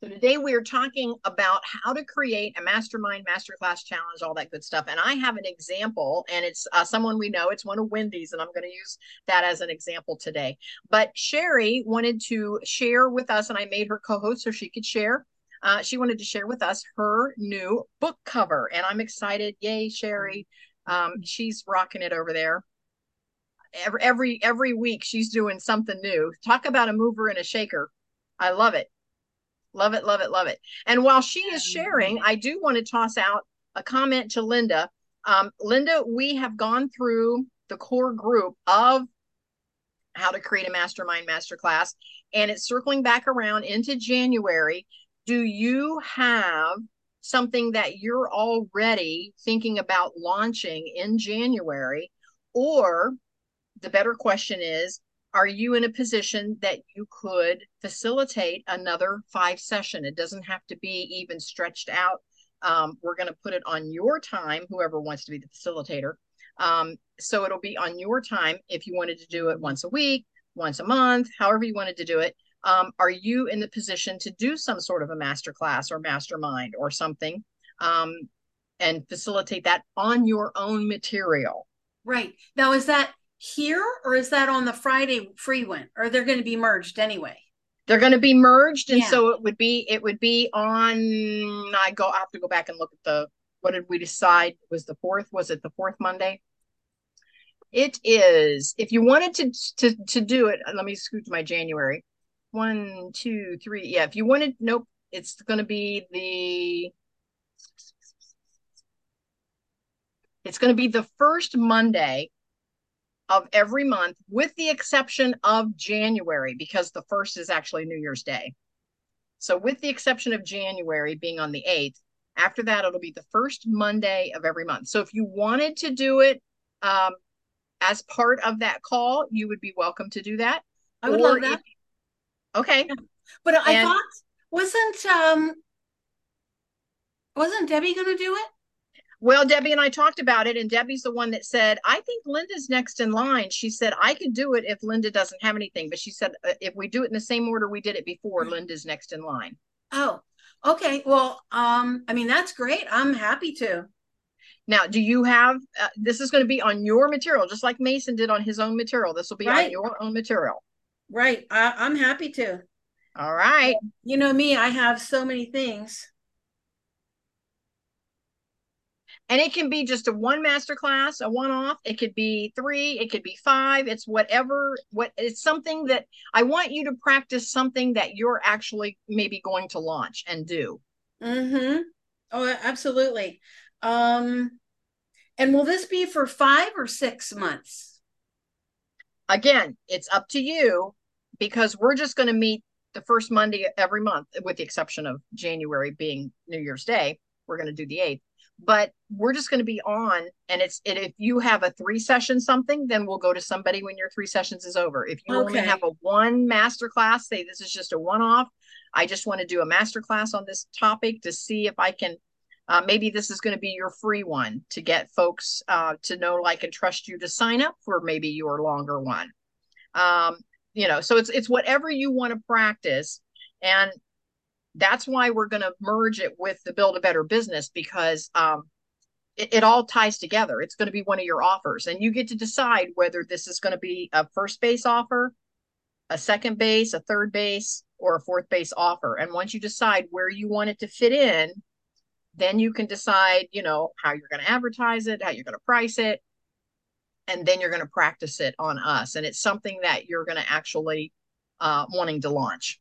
So today we are talking about how to create a mastermind, masterclass challenge, all that good stuff. And I have an example, and it's someone we know. It's one of Wendy's, and I'm going to use that as an example today. But Sherry wanted to share with us, and I made her co-host so she could share. She wanted to share with us her new book cover, and I'm excited. Yay, Sherry! She's rocking it over there. Every week she's doing something new. Talk about a mover and a shaker. I love it. Love it, love it, love it. And while she is sharing, I do want to toss out a comment to Linda. Linda, we have gone through the core group of how to create a mastermind masterclass, and it's circling back around into January. Do you have something that you're already thinking about launching in January? Or the better question is, are you in a position that you could facilitate another 5 session? It doesn't have to be even stretched out. We're going to put it on your time, whoever wants to be the facilitator. So it'll be on your time if you wanted to do it once a week, once a month, however you wanted to do it. Are you in the position to do some sort of a masterclass or mastermind or something and facilitate that on your own material? Right. Now, is that here or is that on the Friday free one? Or they're going to be merged anyway? They're going to be merged, and Yeah. so it would be on. I have to go back and look at what did we decide was the fourth? Was it the fourth Monday? It is. If you wanted to do it, let me scoot to my January. 1, 2, 3. Yeah, if you wanted, nope. It's going to be the. It's going to be the first Monday of every month, with the exception of January, because the first is actually New Year's Day. So with the exception of January being on the 8th, after that, it'll be the first Monday of every month. So if you wanted to do it as part of that call, you would be welcome to do that. I would love that. Okay. Yeah. But I And thought wasn't Debbie going to do it? well, Debbie and I talked about it, and Debbie's the one that said, I think Linda's next in line. She said, I could do it if Linda doesn't have anything. But she said, if we do it in the same order we did it before, Linda's next in line. Oh, okay. Well, I mean, that's great. I'm happy to. Now, do you have, this is going to be on your material, just like Mason did on his own material. This will be on Right. your own material. Right. I'm happy to. All right. You know me, I have so many things. And it can be just a one masterclass, a one-off. It could be 3, it could be 5. It's whatever, it's something that I want you to practice, something that you're actually maybe going to launch and do. Mm-hmm. Oh, absolutely. Um, and will this be for 5 or 6 months? Again, it's up to you, because we're just going to meet the first Monday every month, with the exception of January being New Year's Day. We're going to do the 8th, but we're just going to be on. And if you have a 3 session something, then we'll go to somebody when your 3 sessions is over. If you only have Okay. a one master class, say this is just a one-off, I just want to do a master class on this topic to see if I can, maybe this is going to be your free one to get folks to know, like, and trust you to sign up for maybe your longer one. Um, so it's whatever you want to practice. And that's why we're going to merge it with the Build a Better Business, because it all ties together. It's going to be one of your offers, and you get to decide whether this is going to be a first base offer, a second base, a third base, or a fourth base offer. And once you decide where you want it to fit in, then you can decide, how you're going to advertise it, how you're going to price it, and then you're going to practice it on us. And it's something that you're going to actually wanting to launch.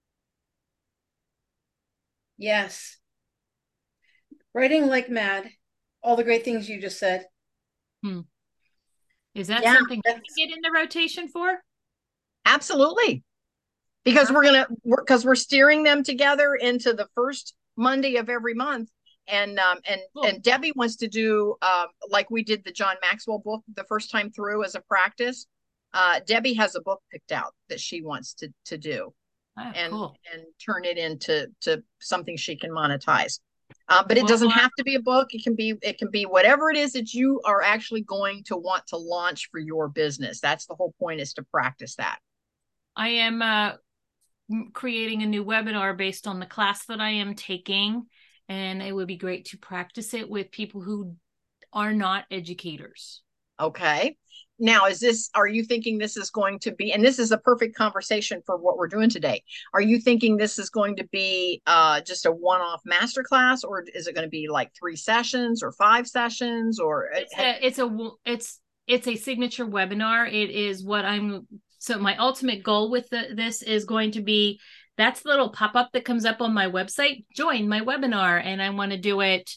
Yes. Writing like mad. All the great things you just said. Hmm. Is that Yeah, something I can get in the rotation for? Absolutely. Because we're steering them together into the first Monday of every month. And Cool. and Debbie wants to do like we did the John Maxwell book the first time through as a practice. Debbie has a book picked out that she wants to do, Oh, and cool. turn it into something she can monetize. But it Well, doesn't have to be a book. It can be whatever it is that you are actually going to want to launch for your business. That's the whole point, is to practice that. I am creating a new webinar based on the class that I am taking. And it would be great to practice it with people who are not educators. Okay. Now, are you thinking this is going to be, and this is a perfect conversation for what we're doing today. Are you thinking this is going to be just a one-off masterclass, or is it going to be like 3 sessions or 5 sessions, or it's a signature webinar. It is what so my ultimate goal with this is going to be, that's the little pop-up that comes up on my website, join my webinar. And I want to do it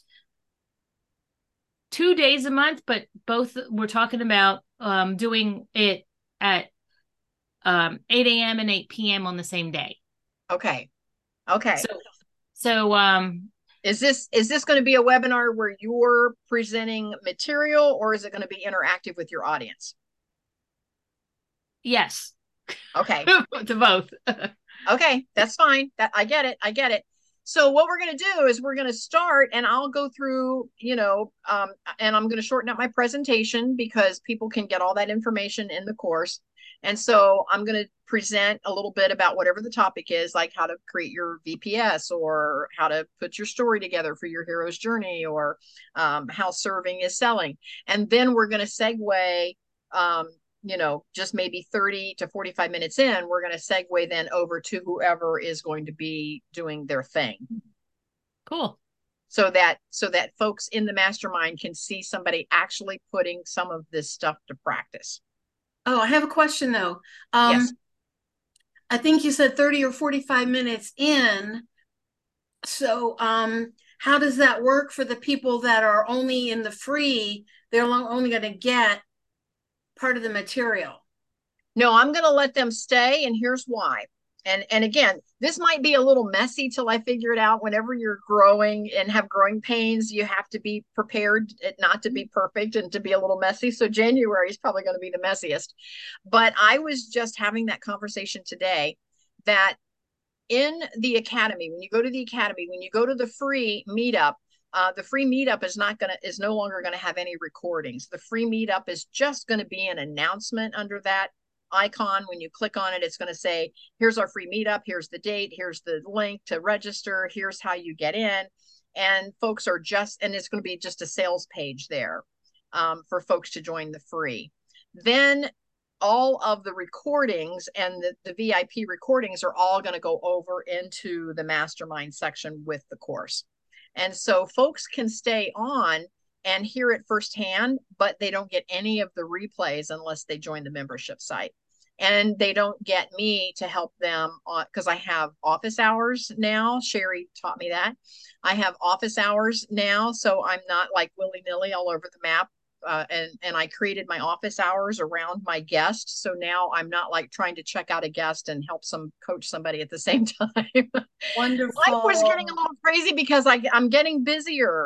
2 days a month, but both we're talking about doing it at 8 a.m. and 8 p.m. on the same day. Okay. So is this going to be a webinar where you're presenting material, or is it going to be interactive with your audience? Yes. Okay. To both. Okay, that's fine. I get it. So what we're going to do is we're going to start, and I'll go through, and I'm going to shorten up my presentation because people can get all that information in the course. And so I'm going to present a little bit about whatever the topic is, like how to create your VPS, or how to put your story together for your hero's journey, or how serving is selling. And then we're going to segue, just maybe 30 to 45 minutes in, we're going to segue then over to whoever is going to be doing their thing. Cool. So that folks in the mastermind can see somebody actually putting some of this stuff to practice. Oh, I have a question though. Yes. I think you said 30 or 45 minutes in. So how does that work for the people that are only in the free? They're only going to get part of the material. No, I'm going to let them stay, and here's why. And again, this might be a little messy till I figure it out. Whenever you're growing and have growing pains, you have to be prepared not to be perfect and to be a little messy. So January is probably going to be the messiest. But I was just having that conversation today that in the academy, when you go to the academy, when you go to the free meetup is no longer going to have any recordings. The free meetup is just going to be an announcement under that icon. When you click on it, it's going to say, here's our free meetup, here's the date, here's the link to register, here's how you get in. And folks are and it's going to be just a sales page there for folks to join the free. Then all of the recordings and the VIP recordings are all going to go over into the mastermind section with the course. And so folks can stay on and hear it firsthand, but they don't get any of the replays unless they join the membership site. And they don't get me to help them because I have office hours now. Sherry taught me that. I have office hours now, so I'm not like willy-nilly all over the map. And I created my office hours around my guest. So now I'm not like trying to check out a guest and help coach somebody at the same time. Wonderful. Life was getting a little crazy because I'm getting busier,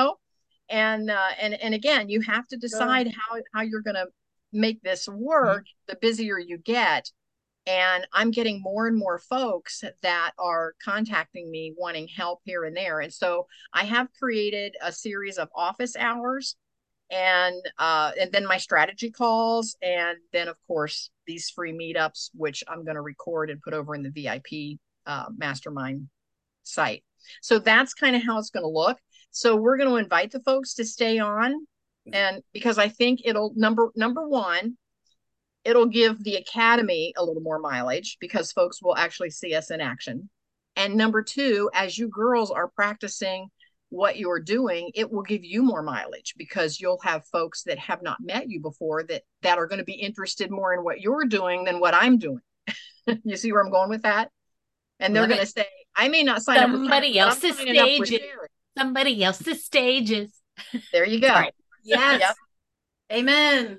and again, you have to decide how you're going to make this work. The busier you get. And I'm getting more and more folks that are contacting me wanting help here and there. And so I have created a series of office hours, and then my strategy calls, and then of course these free meetups, which I'm going to record and put over in the VIP mastermind site. So that's kind of how it's going to look. So we're going to invite the folks to stay on, and because I think it'll number one, it'll give the academy a little more mileage because folks will actually see us in action. And number two, as you girls are practicing what you're doing, it will give you more mileage because you'll have folks that have not met you before that are going to be interested more in what you're doing than what I'm doing. You see where I'm going with that? And they're going to say, I may not sign somebody up with else's stages. Somebody else's stages. There you go. Sorry. Yes. Yep. Amen.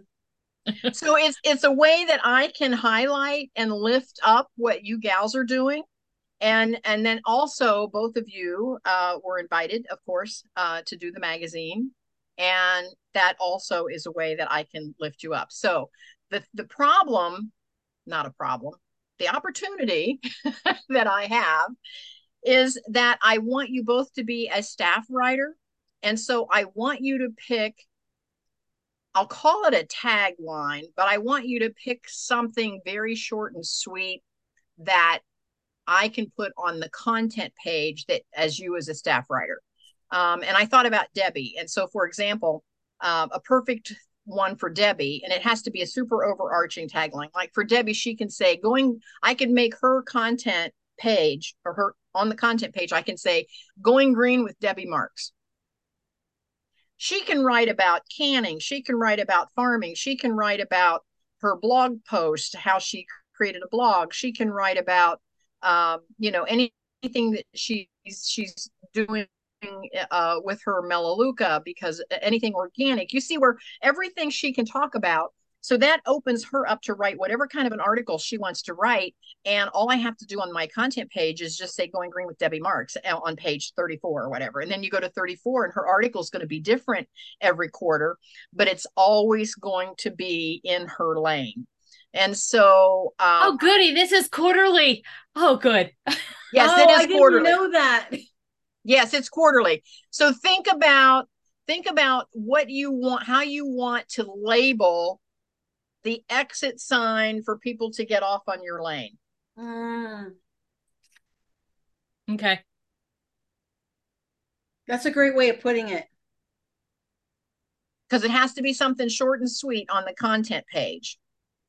So it's a way that I can highlight and lift up what you gals are doing. And then also both of you were invited, of course, to do the magazine. And that also is a way that I can lift you up. So the problem, not a problem, the opportunity that I have is that I want you both to be a staff writer. And so I want you to pick, I'll call it a tagline, but I want you to pick something very short and sweet that I can put on the content page that as you as a staff writer. And I thought about Debbie. And so, for example, a perfect one for Debbie, and it has to be a super overarching tagline. Like for Debbie, she can say, I can make her content page or her on the content page, I can say, going green with Debbie Marks. She can write about canning. She can write about farming. She can write about her blog post, how she created a blog. She can write about, anything that she's doing with her Melaleuca, because anything organic, you see where everything she can talk about. So that opens her up to write whatever kind of an article she wants to write. And all I have to do on my content page is just say going green with Debbie Marks on page 34 or whatever. And then you go to 34 and her article is going to be different every quarter, but it's always going to be in her lane. And so oh goody, this is quarterly. Oh good. Yes, it is I quarterly. Didn't know that. Yes, it's quarterly. So think about what you want, how you want to label the exit sign for people to get off on your lane. Okay. That's a great way of putting it. Because it has to be something short and sweet on the content page.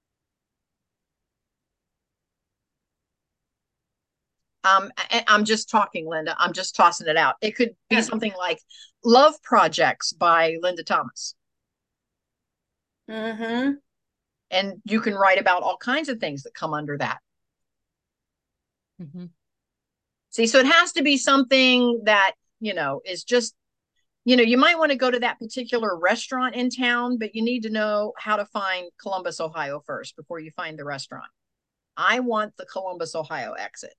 I'm just talking, Linda. I'm just tossing it out. It could be something like Love Projects by Linda Thomas. Mm-hmm. And you can write about all kinds of things that come under that. Mm-hmm. See, so it has to be something that, is just, you might want to go to that particular restaurant in town, but you need to know how to find Columbus, Ohio first before you find the restaurant. I want the Columbus, Ohio exit.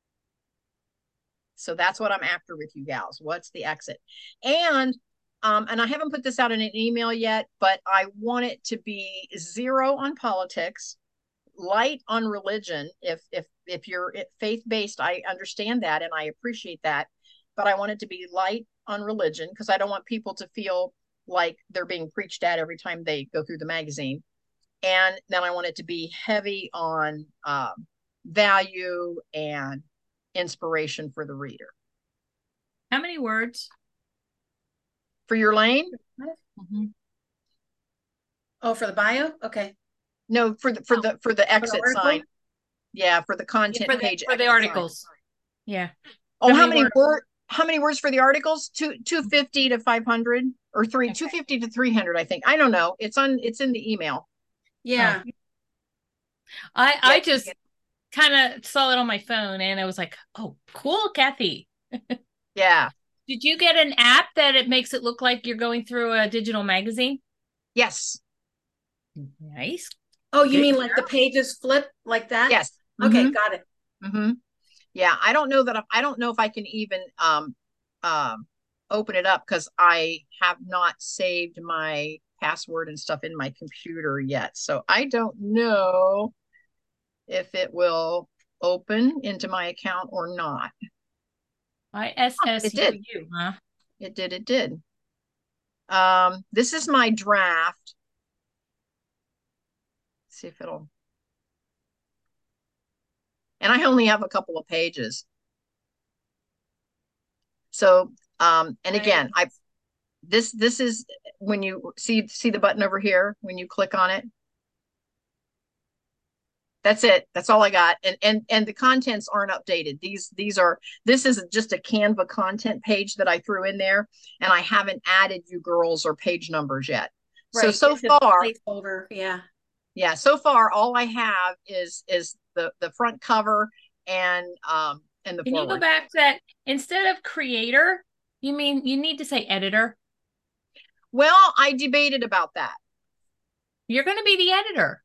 So that's what I'm after with you gals. What's the exit? And I haven't put this out in an email yet, but I want it to be 0 on politics, light on religion. If you're faith-based, I understand that and I appreciate that, but I want it to be light on religion because I don't want people to feel like they're being preached at every time they go through the magazine. And then I want it to be heavy on value and inspiration for the reader. How many words for your lane? Mm-hmm. Oh, for the bio? Okay. No, for the exit sign. Yeah, for the content page for the articles. Sign. Yeah. Oh, how many words for the articles? 250 to 500 or 250 to 300, I think. I don't know. It's in the email. Yeah. I just kind of saw it on my phone and I was like, oh, cool, Kathy. Yeah. Did you get an app that it makes it look like you're going through a digital magazine? Yes. Nice. Oh, you mean like the pages flip like that? Yes. Okay, got it. Mm-hmm. Yeah, I don't know if I can even open it up because I have not saved my password and stuff in my computer yet. So I don't know if it will open into my account or not. ISSU, huh? It did. This is my draft. Let's see if it'll. And I only have a couple of pages. So, and again, this is when you see the button over here, when you click on it. That's it. That's all I got. And the contents aren't updated. This is just a Canva content page that I threw in there, and I haven't added you girls or page numbers yet. Right. So far, placeholder. Yeah. Yeah. So far, all I have is the front cover and the Can forward. you go back to that? Instead of creator, you mean you need to say editor? Well, I debated about that. You're going to be the editor.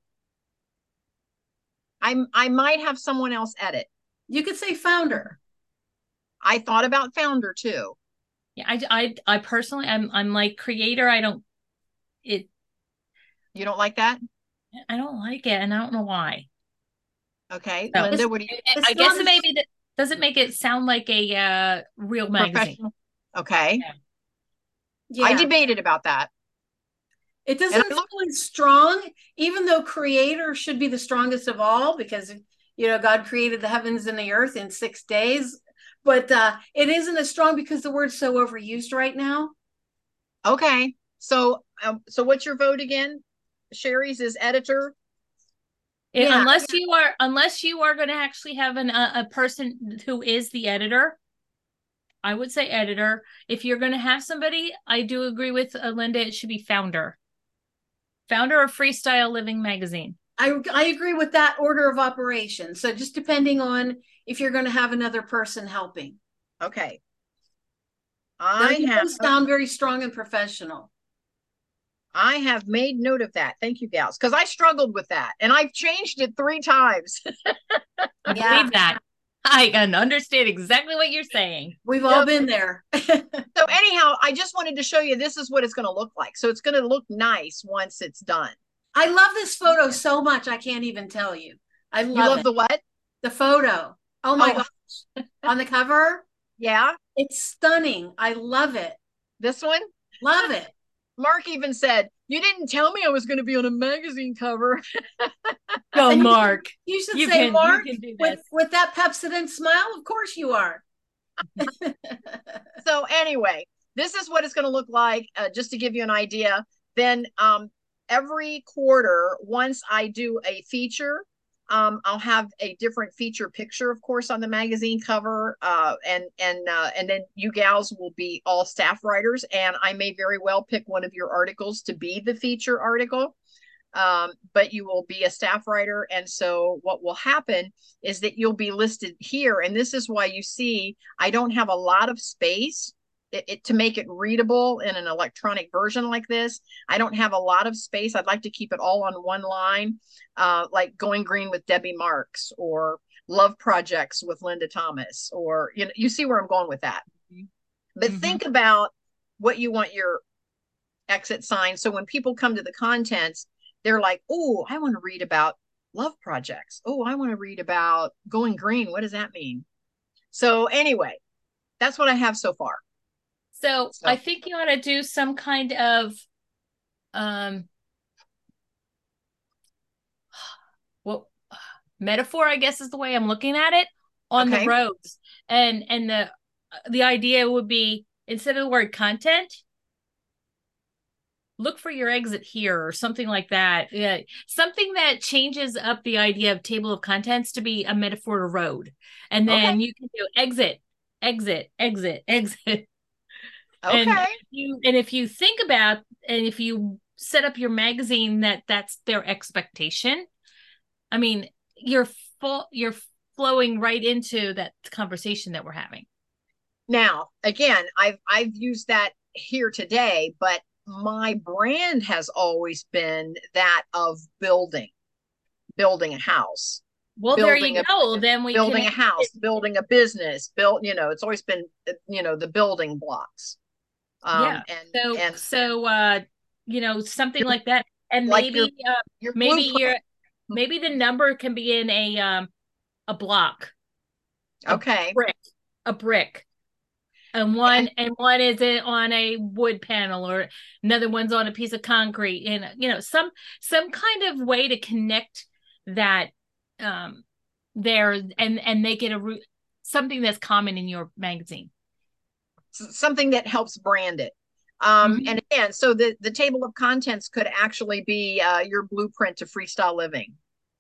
I might have someone else edit. You could say founder. I thought about founder too. Yeah, I personally, I'm like creator. You don't like that? I don't like it, and I don't know why. Okay, so, Linda, what do you? I guess maybe that doesn't make it sound like a real magazine. Okay. Yeah. I debated about that. It doesn't feel strong, even though creator should be the strongest of all, because God created the heavens and the earth in 6 days. But it isn't as strong because the word's so overused right now. Okay. So what's your vote again? Sherry's is editor. Yeah. Unless you are going to actually have a person who is the editor, I would say editor. If you're going to have somebody, I do agree with Linda. It should be founder of Freestyle Living Magazine. I agree with that order of operation. So just depending on if you're going to have another person helping. Okay. Those sound very strong and professional. I have made note of that. Thank you, gals, because I struggled with that, and I've changed it 3 times. I believe that. I can understand exactly what you're saying. We've all been there. So anyhow, I just wanted to show you this is what it's going to look like. So it's going to look nice once it's done. I love this photo so much. I can't even tell you. I love it. The what? The photo. Oh my gosh. On the cover? Yeah. It's stunning. I love it. This one? Love it. Mark even said, "You didn't tell me I was going to be on a magazine cover." Go, Mark. You should say, Mark, with that Pepsodent smile, of course you are. So anyway, this is what it's going to look like, just to give you an idea. Then every quarter, once I do a feature, I'll have a different feature picture, of course, on the magazine cover, and then you gals will be all staff writers, and I may very well pick one of your articles to be the feature article, but you will be a staff writer, and so what will happen is that you'll be listed here, and this is why you see I don't have a lot of space. To make it readable in an electronic version like this. I don't have a lot of space. I'd like to keep it all on one line, like Going Green with Debbie Marks, or Love Projects with Linda Thomas, or you see where I'm going with that. But think about what you want your exit sign. So when people come to the contents, they're like, "Oh, I want to read about Love Projects. Oh, I want to read about Going Green. What does that mean?" So anyway, that's what I have so far. So I think you ought to do some kind of metaphor, I guess is the way I'm looking at it, on the roads. And the idea would be, instead of the word content, look for your exit here, or something like that. Yeah, something that changes up the idea of table of contents to be a metaphor to road. And then you can do exit, exit, exit, exit. Okay. And if you think about, and if you set up your magazine that's their expectation, I mean, you're flowing right into that conversation that we're having. Now, again, I've used that here today, but my brand has always been that of building a house. Well, there you go. Then we building a house, building a business, it's always been, the building blocks. Something like that, and like maybe the number can be in a block, a brick, and one is on a wood panel, or another one's on a piece of concrete, and some kind of way to connect that there, and make it something that's common in your magazine. Something that helps brand it. And again, so the table of contents could actually be your blueprint to freestyle living.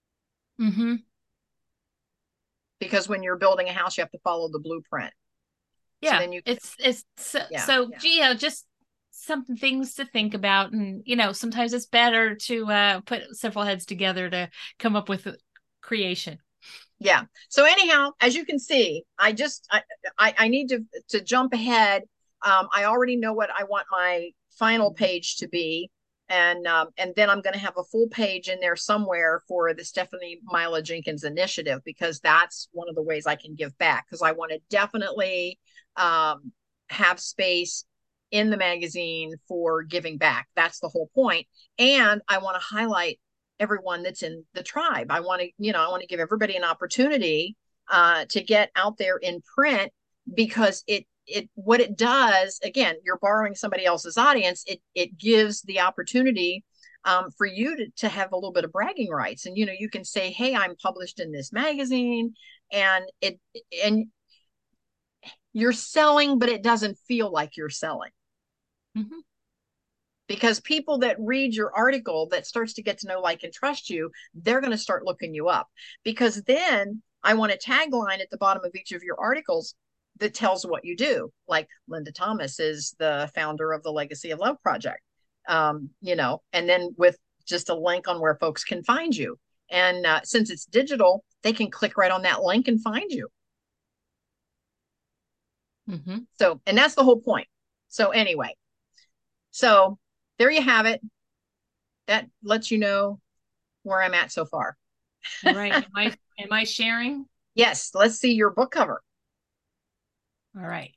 Because when you're building a house, you have to follow the blueprint. Yeah, so just some things to think about, and sometimes it's better to put several heads together to come up with a creation. Yeah. So anyhow, as you can see, I need to jump ahead. I already know what I want my final page to be. And then I'm going to have a full page in there somewhere for the Stephanie Mila Jenkins initiative, because that's one of the ways I can give back, because I want to definitely have space in the magazine for giving back. That's the whole point. And I want to highlight everyone that's in the tribe. I want to give everybody an opportunity to get out there in print, because what it does, again, you're borrowing somebody else's audience. It gives the opportunity for you to have a little bit of bragging rights. And, you can say, hey, I'm published in this magazine, and you're selling, but it doesn't feel like you're selling. Mm-hmm. Because people that read your article, that starts to get to know, like, and trust you, they're going to start looking you up. Because then I want a tagline at the bottom of each of your articles that tells what you do. Like, Linda Thomas is the founder of the Legacy of Love Project, and then with just a link on where folks can find you. And since it's digital, they can click right on that link and find you. Mm-hmm. So, and that's the whole point. So anyway, so there you have it. That lets you know where I'm at so far. All right. Am I sharing? Yes. Let's see your book cover. All right.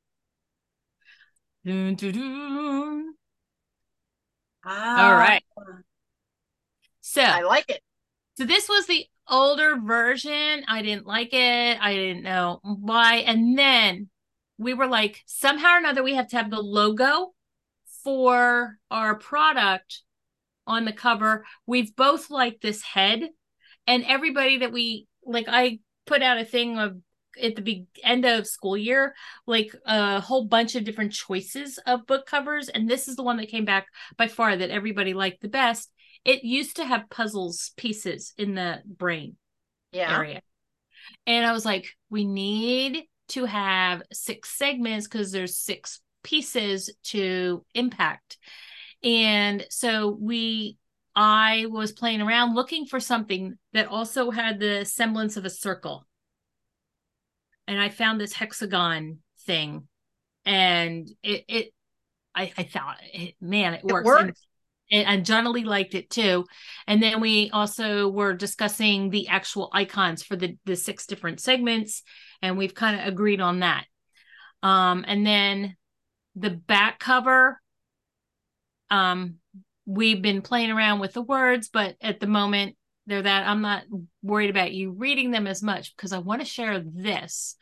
Dun, dun, dun. All right. So I like it. So this was the older version. I didn't like it. I didn't know why. And then we were like, somehow or another, we have to have the logo for our product on the cover. We've both liked this head, and everybody that we like, I put out a thing of at the end of school year, like a whole bunch of different choices of book covers. And this is the one that came back by far that everybody liked the best. It used to have puzzles pieces in the brain area. And I was like, we need to have 6 segments because there's 6 pieces to impact. And so I was playing around looking for something that also had the semblance of a circle. And I found this hexagon thing, and I thought, man, it works. And John Lee liked it too. And then we also were discussing the actual icons for the 6 different segments, and we've kind of agreed on that. And then the back cover, we've been playing around with the words, but at the moment they're that I'm not worried about you reading them as much because I want to share this.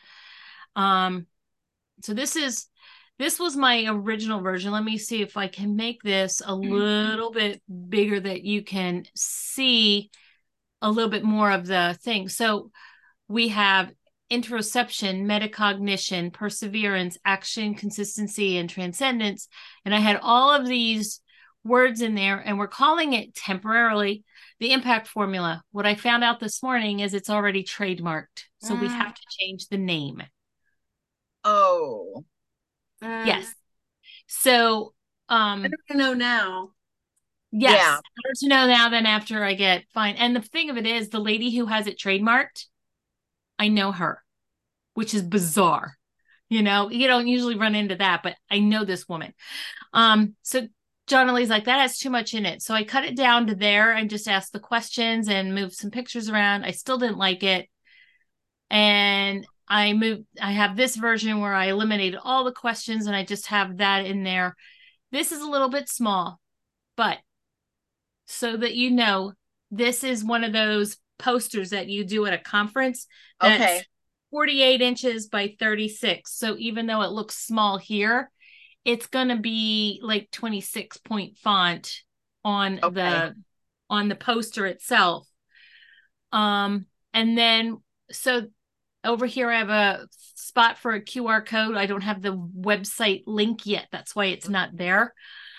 So this was my original version. Let me see if I can make this a little bit bigger that you can see a little bit more of the thing. So we have interoception, metacognition, perseverance, action, consistency, and transcendence. And I had all of these words in there, and we're calling it temporarily the impact formula. What I found out this morning is it's already trademarked. So we have to change the name. Oh. Yes. So I don't know now. Yes. Yeah. Better to know now than after I get fined. And the thing of it is, the lady who has it trademarked, I know her, which is bizarre. You don't usually run into that, but I know this woman. So John Lee's like, that has too much in it. So I cut it down to there and just asked the questions and moved some pictures around. I still didn't like it. And I have this version where I eliminated all the questions and I just have that in there. This is a little bit small, but so that this is one of those posters that you do at a conference. That's 48 inches by 36. So even though it looks small here, it's going to be like 26 point font on the poster itself. And then, so over here, I have a spot for a QR code. I don't have the website link yet. That's why it's not there.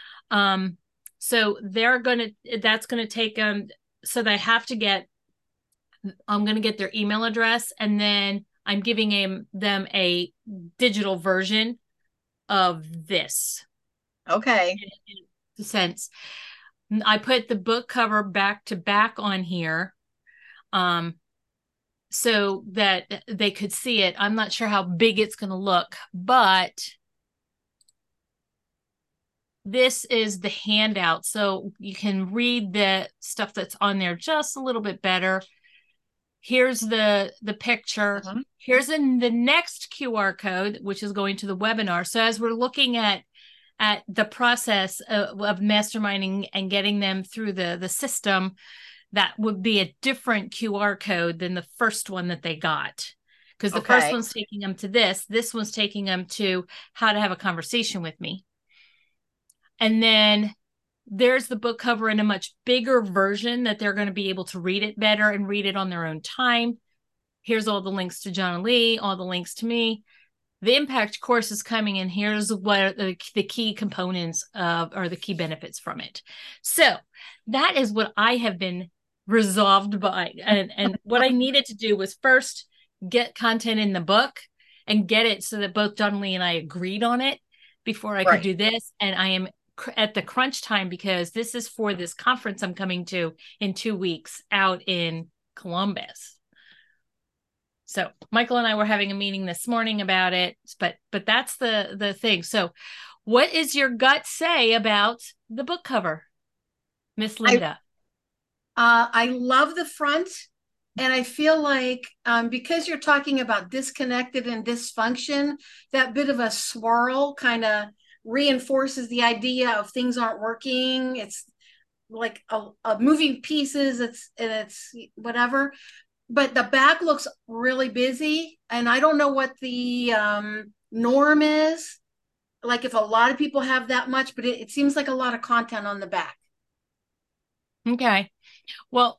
So that's going to take so they have to I'm going to get their email address, and then I'm giving them a digital version of this. Okay. In a sense, I put the book cover back to back on here, so that they could see it. I'm not sure how big it's going to look, but this is the handout, so you can read the stuff that's on there just a little bit better. Here's the picture. Mm-hmm. Here's the next QR code, which is going to the webinar. So as we're looking at the process of masterminding and getting them through the system, that would be a different QR code than the first one that they got. Because the first one's taking them to this one's taking them to how to have a conversation with me. And then there's the book cover in a much bigger version that they're going to be able to read it better and read it on their own time. Here's all the links to John Lee, all the links to me. The impact course is coming, and here's what the key components of, or the key benefits from it. So that is what I have been resolved by. And what I needed to do was first get content in the book and get it so that both John Lee and I agreed on it before I could do this. And I am at the crunch time because this is for this conference I'm coming to in 2 weeks out in Columbus. So Michael and I were having a meeting this morning about it, but that's the thing. So what is your gut say about the book cover, Miss Linda? I love the front, and I feel like because you're talking about disconnected and dysfunction, that bit of a swirl kind of reinforces the idea of things aren't working. It's like a moving pieces. It's whatever. But the back looks really busy, and I don't know what the norm is. Like if a lot of people have that much, but it seems like a lot of content on the back. Okay. Well,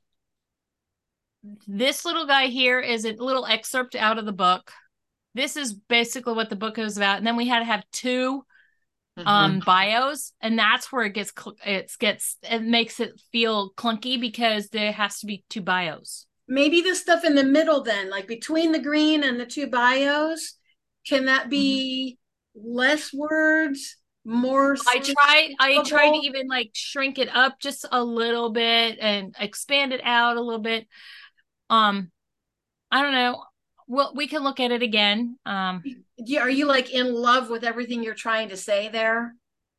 this little guy here is a little excerpt out of the book. This is basically what the book is about. And then we had to have two bios, and that's where it makes it feel clunky because there has to be two bios. Maybe the stuff in the middle then, like between the green and the two bios, can that be less words, more? I tried to even like shrink it up just a little bit and expand it out a little bit. I don't know. Well, we can look at it again. Are you like in love with everything you're trying to say there?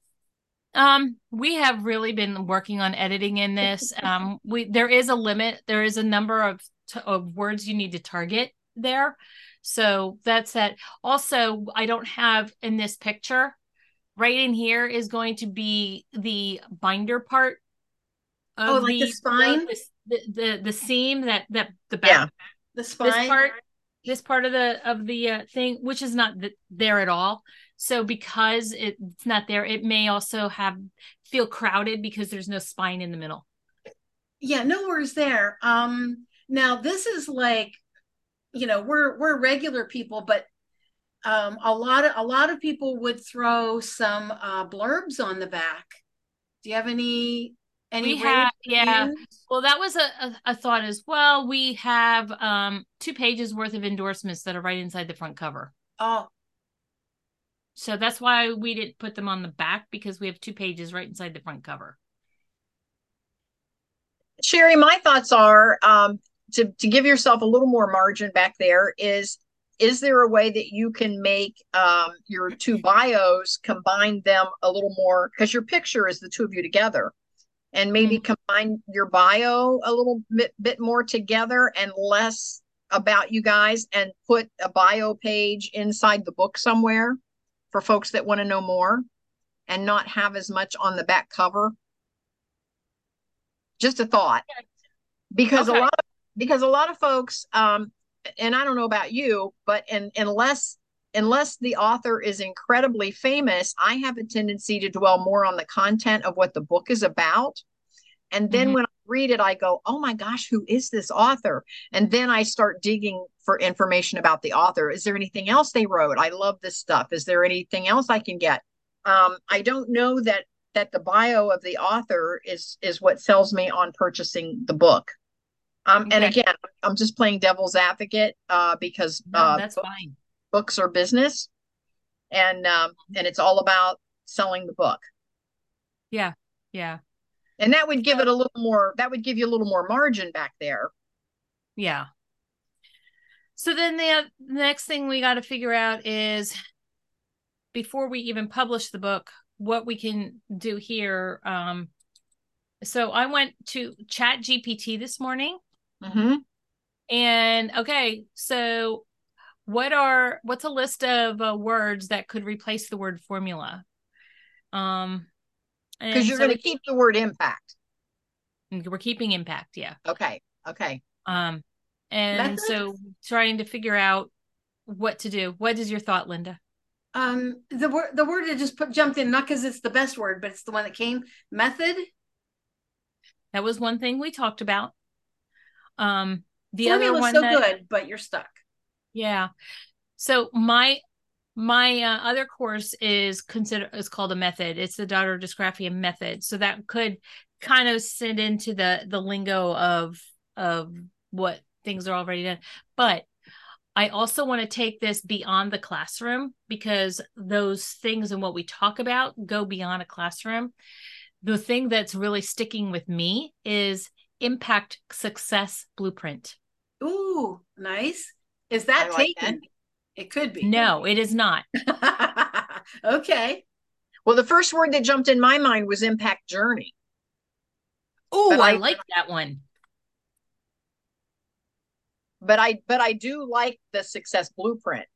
We have really been working on editing in this. There is a limit. There is a number of words you need to target there. So that's that. Also, I don't have in this picture right in here is going to be the binder part of like the spine, the seam that the back, the spine. This part of the thing, which is not there at all. So because it's not there, it may also feel crowded because there's no spine in the middle. Yeah, no worries there. Now this is like, we're regular people, but a lot of people would throw some blurbs on the back. Do you have any? We have, yeah. Well, that was a thought as well. We have 2 pages worth of endorsements that are right inside the front cover. Oh. So that's why we didn't put them on the back, because we have 2 pages right inside the front cover. Sherry, my thoughts are to give yourself a little more margin back there is there a way that you can make your 2 bios, combine them a little more, because your picture is the 2 of you together, and maybe combine your bio a little bit more together and less about you guys, and put a bio page inside the book somewhere for folks that want to know more, and not have as much on the back cover. Just a thought, because a lot of folks, and I don't know about you, but unless the author is incredibly famous, I have a tendency to dwell more on the content of what the book is about. And then when I read it, I go, oh my gosh, who is this author? And then I start digging for information about the author. Is there anything else they wrote? I love this stuff. Is there anything else I can get? I don't know that the bio of the author is what sells me on purchasing the book. And again, I'm just playing devil's advocate because that's fine. Books are business, and it's all about selling the book. Yeah. And that would give it a little more. That would give you a little more margin back there. Yeah. So then the next thing we got to figure out is, before we even publish the book, what we can do here. So I went to ChatGPT this morning. And so what's a list of words that could replace the word formula? Because you're going to keep the word impact. We're keeping impact, yeah. Okay. And so trying to figure out what to do. What is your thought, Linda? The word that just jumped in, not because it's the best word, but it's the one that came. Method. That was one thing we talked about. The other Formula's one so that, good, but you're stuck. yeah. So my other course is called a method. It's the daughter dysgraphia method. So that could kind of sit into the lingo of what things are already done. But I also want to take this beyond the classroom, because those things and what we talk about go beyond a classroom. The thing that's really sticking with me is impact success blueprint. Ooh, nice. Is that I like taken? that. It could be. No, it is not. Okay. Well, the first word that jumped in my mind was impact journey. Oh, But I I like that one. but I do like the success blueprint.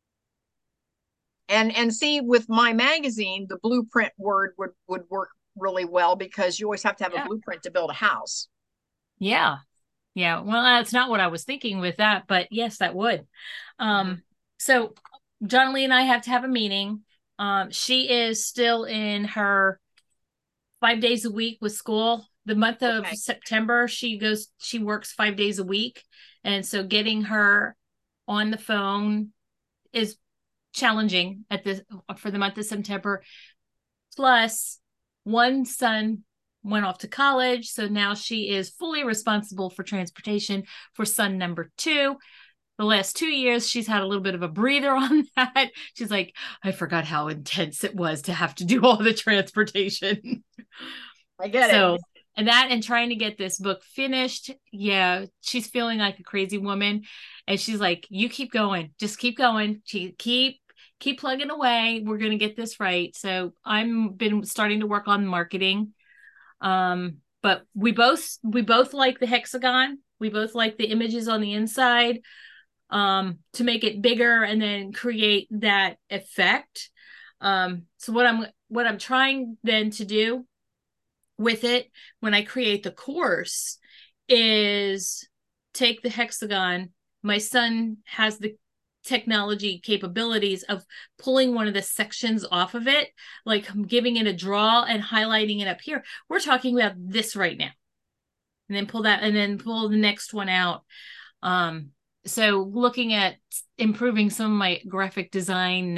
And see, with my magazine, the blueprint word would work really well, because you always have to have a Yeah. blueprint to build a house. Yeah. Yeah. Well, that's not what I was thinking with that, but yes, that would. Mhm. So John Lee and I have to have a meeting. She is still in her 5 days a week with school. The month of Okay. September, she works 5 days a week. And so getting her on the phone is challenging for the month of September. Plus, one son went off to college, so now she is fully responsible for transportation for son number two. The last 2 years, she's had a little bit of a breather on that. She's like, I forgot how intense it was to have to do all the transportation. I get it. So, and trying to get this book finished, yeah, she's feeling like a crazy woman. And she's like, you keep going, just keep going. Keep plugging away. We're gonna get this right. So I'm been starting to work on marketing. But we both like the hexagon. We both like the images on the inside, to make it bigger and then create that effect. So what I'm trying then to do with it when I create the course is take the hexagon. My son has the technology capabilities of pulling one of the sections off of it, like giving it a draw and highlighting it up here. We're talking about this right now. And then pull that and then pull the next one out. So looking at improving some of my graphic design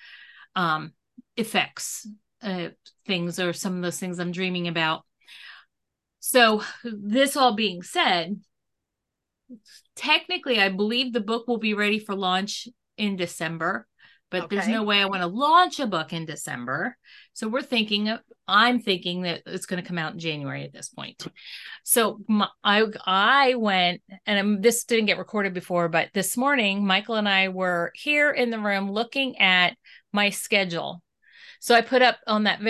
effects, things, or some of those things I'm dreaming about. So this all being said, technically, I believe the book will be ready for launch in December, but there's Okay. no way I want to launch a book in December. So I'm thinking that it's going to come out in January at this point. So I went, and this didn't get recorded before, but this morning, Michael and I were here in the room looking at my schedule. So I put up on that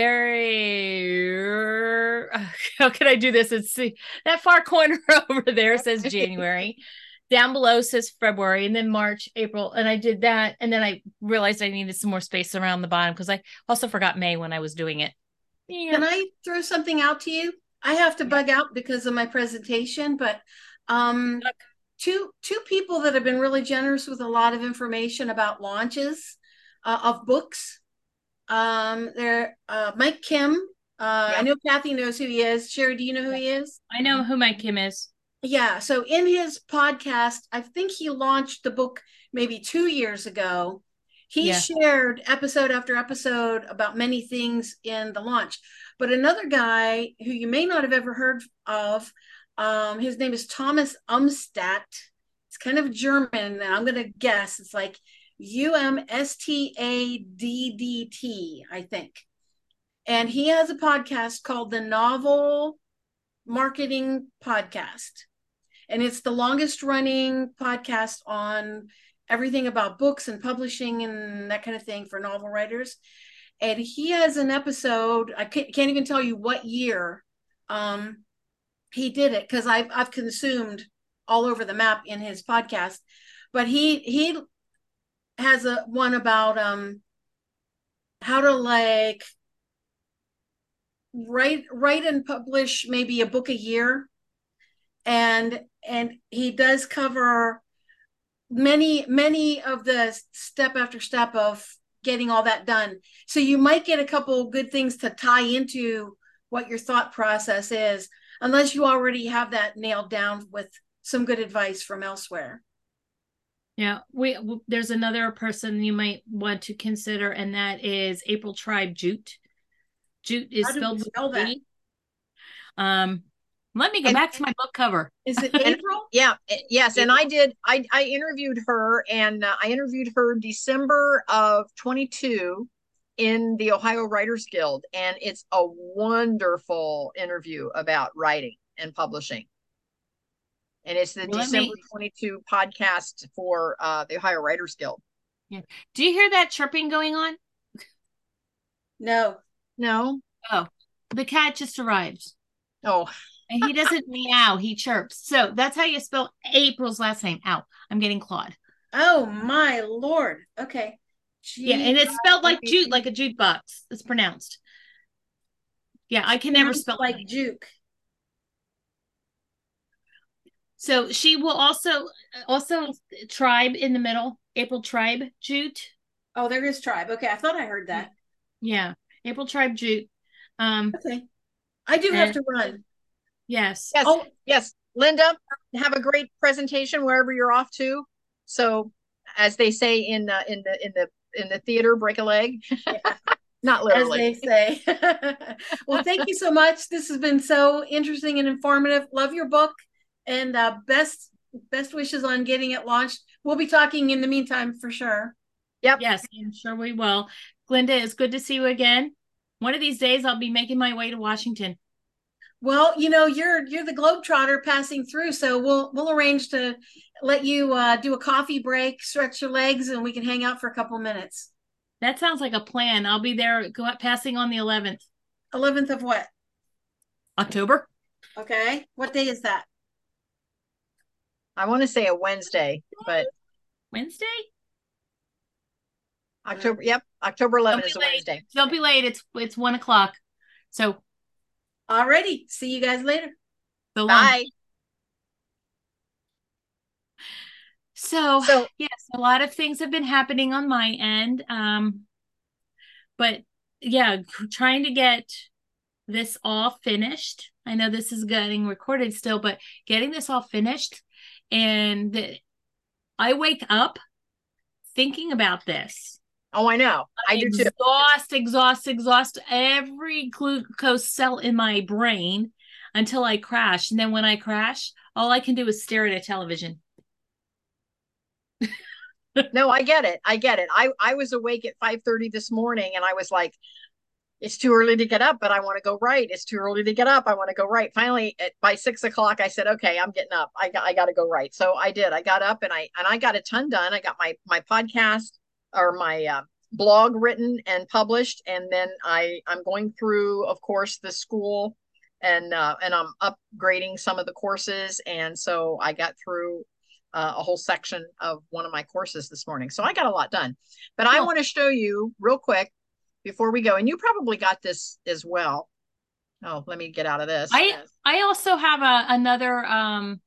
how can I do this? Let's see, that far corner over there says January. Down below says February, and then March, April. And I did that. And then I realized I needed some more space around the bottom, because I also forgot May when I was doing it. Yeah. Can I throw something out to you? I have to bug out because of my presentation, but um, two people that have been really generous with a lot of information about launches of books. They're Mike Kim. I know Kathy knows who he is. Sherry, do you know who he is? I know who Mike Kim is. Yeah. So in his podcast, I think he launched the book maybe 2 years ago. He shared episode after episode about many things in the launch. But another guy who you may not have ever heard of, his name is Thomas Umstadt. It's kind of German, and I'm going to guess it's like Umstaddt, I think. And he has a podcast called the Novel Marketing Podcast. And it's the longest running podcast on everything about books and publishing and that kind of thing for novel writers. And he has an episode, I can't even tell you what year he did it, because I've consumed all over the map in his podcast. But he has a one about how to like write and publish maybe a book a year. And he does cover many of the step after step of getting all that done. So you might get a couple good things to tie into what your thought process is, unless you already have that nailed down with some good advice from elsewhere. Yeah, there's another person you might want to consider, and that is April Tribe Jute. Jute is spelled with spell that? Let me go back to my book cover. Is it April? Yes. April? And I interviewed her, and I interviewed her December of 22 in the Ohio Writers Guild. And it's a wonderful interview about writing and publishing. And it's the December 22 podcast for the Ohio Writers Guild. Yeah. Do you hear that chirping going on? No. Oh, the cat just arrived. Oh. And he doesn't meow, he chirps. So that's how you spell April's last name. Ow, I'm getting clawed. Oh my Lord. Okay. Yeah, and it's spelled like jute, like a jukebox. It's pronounced. Yeah, I can never spell like juke. So she will also Tribe in the middle. April Tribe Jute. Oh, there is Tribe. Okay, I thought I heard that. Yeah, April Tribe Jute. Okay, I do have to run. Yes. Yes. Linda, have a great presentation wherever you're off to. So, as they say in the theater, break a leg. Yeah. Not literally, as they say. Well, thank you so much. This has been so interesting and informative. Love your book, and best wishes on getting it launched. We'll be talking in the meantime for sure. Yep. Yes, I'm sure we will. Glinda, it's good to see you again. One of these days, I'll be making my way to Washington. Well, you're the Globetrotter passing through, so we'll arrange to let you do a coffee break, stretch your legs, and we can hang out for a couple minutes. That sounds like a plan. I'll be there passing on the 11th. 11th of what? October. Okay. What day is that? I want to say a Wednesday, but Wednesday? October. Yep. October 11th is a Wednesday. Don't be late. It's 1:00. So. Alrighty. See you guys later. So bye. So yes, a lot of things have been happening on my end. But yeah, trying to get this all finished. I know this is getting recorded still, but getting this all finished. And I wake up thinking about this. Oh, I know. I do too. Exhaust every glucose cell in my brain until I crash. And then when I crash, all I can do is stare at a television. No, I get it. I was awake at 5:30 this morning, and I was like, it's too early to get up, but I want to go write. It's too early to get up. I want to go write. Finally, by 6 o'clock, I said, okay, I'm getting up. I got to go write. So I did. I got up and I got a ton done. I got my podcast or my blog written and published. And then I'm going through, of course, the school and I'm upgrading some of the courses. And so I got through a whole section of one of my courses this morning. So I got a lot done, but I want to show you real quick before we go. And you probably got this as well. Oh, let me get out of this. I also have another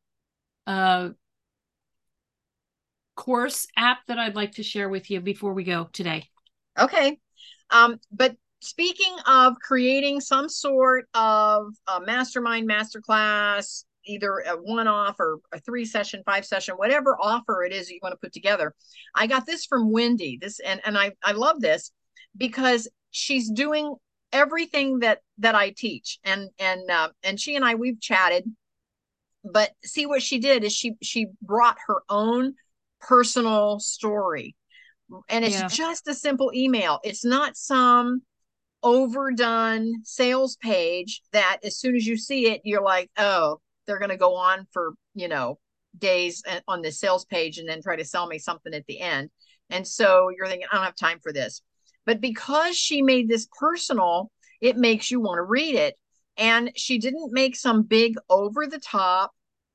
course app that I'd like to share with you before we go today. Okay. But speaking of creating some sort of a mastermind, masterclass, either a one-off or a 3-session, 5-session, whatever offer it is that you want to put together. I got this from Wendy. And I love this because she's doing everything that I teach. And she and I, we've chatted, but see what she did is she brought her own personal story. And it's just a simple email. It's not some overdone sales page that as soon as you see it, you're like, oh, they're going to go on for, days on the sales page and then try to sell me something at the end. And so you're thinking, I don't have time for this. But because she made this personal, it makes you want to read it. And she didn't make some big over the top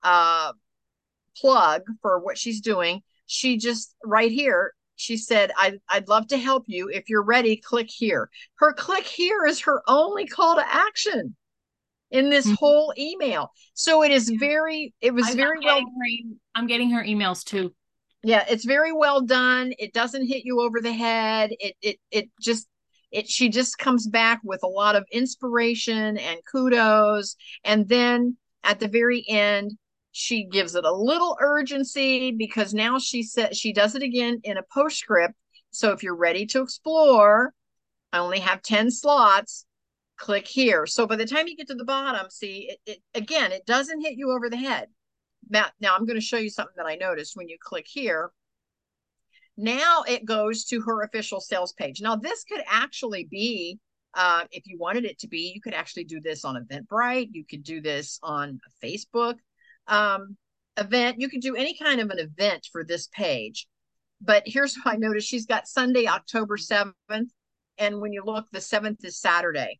plug for what she's doing. She just right here, she said, I'd love to help you. If you're ready, click here. Her click here is her only call to action in this whole email. So it is very well. I'm getting her emails too. Yeah, it's very well done. It doesn't hit you over the head. She just comes back with a lot of inspiration and kudos. And then at the very end, she gives it a little urgency because now she said she does it again in a postscript. So if you're ready to explore, I only have 10 slots. Click here. So by the time you get to the bottom, see it again, it doesn't hit you over the head. Now I'm going to show you something that I noticed when you click here. Now it goes to her official sales page. Now this could actually be, if you wanted it to be, you could actually do this on Eventbrite. You could do this on a Facebook event. You could do any kind of an event for this page. But here's what I noticed. She's got Sunday, October 7th. And when you look, the 7th is Saturday.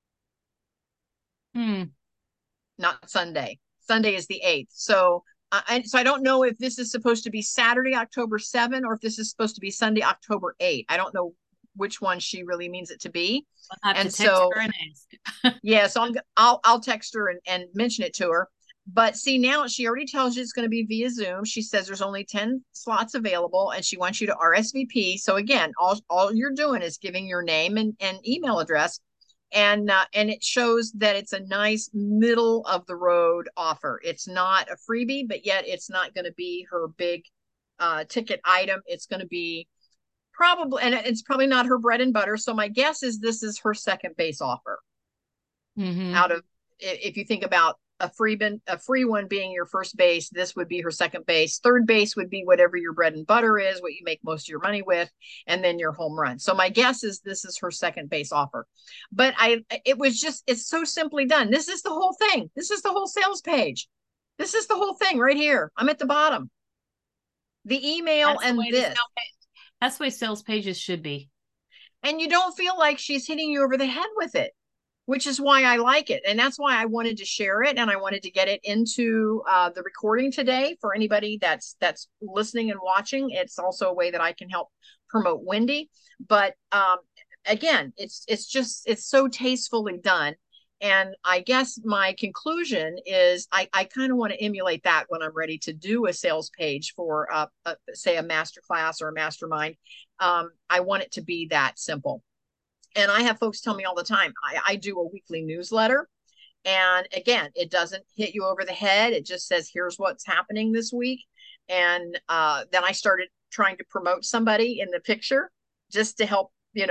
Not Sunday. Sunday is the 8th. So I don't know if this is supposed to be Saturday, October 7, or if this is supposed to be Sunday, October 8. I don't know which one she really means it to be. I'll have to text her and ask. Yeah, so I'll text her and mention it to her. But see, now she already tells you it's going to be via Zoom. She says there's only 10 slots available and she wants you to RSVP. So again, all you're doing is giving your name and email address. And it shows that it's a nice middle of the road offer. It's not a freebie, but yet it's not going to be her big ticket item. It's going to be probably, and it's probably not her bread and butter. So my guess is this is her second base offer. Out of, if you think about a free one being your first base, this would be her second base. Third base would be whatever your bread and butter is, what you make most of your money with, and then your home run. So my guess is this is her second base offer. But it's so simply done. This is the whole thing. This is the whole sales page. This is the whole thing right here. I'm at the bottom. The email and this. That's the way sales pages should be. And you don't feel like she's hitting you over the head with it, which is why I like it. And that's why I wanted to share it. And I wanted to get it into the recording today for anybody that's listening and watching. It's also a way that I can help promote Wendy. But again, it's so tastefully done. And I guess my conclusion is I kind of want to emulate that when I'm ready to do a sales page for, say, a masterclass or a mastermind. I want it to be that simple. And I have folks tell me all the time, I do a weekly newsletter. And again, it doesn't hit you over the head. It just says, here's what's happening this week. And then I started trying to promote somebody in the picture just to help,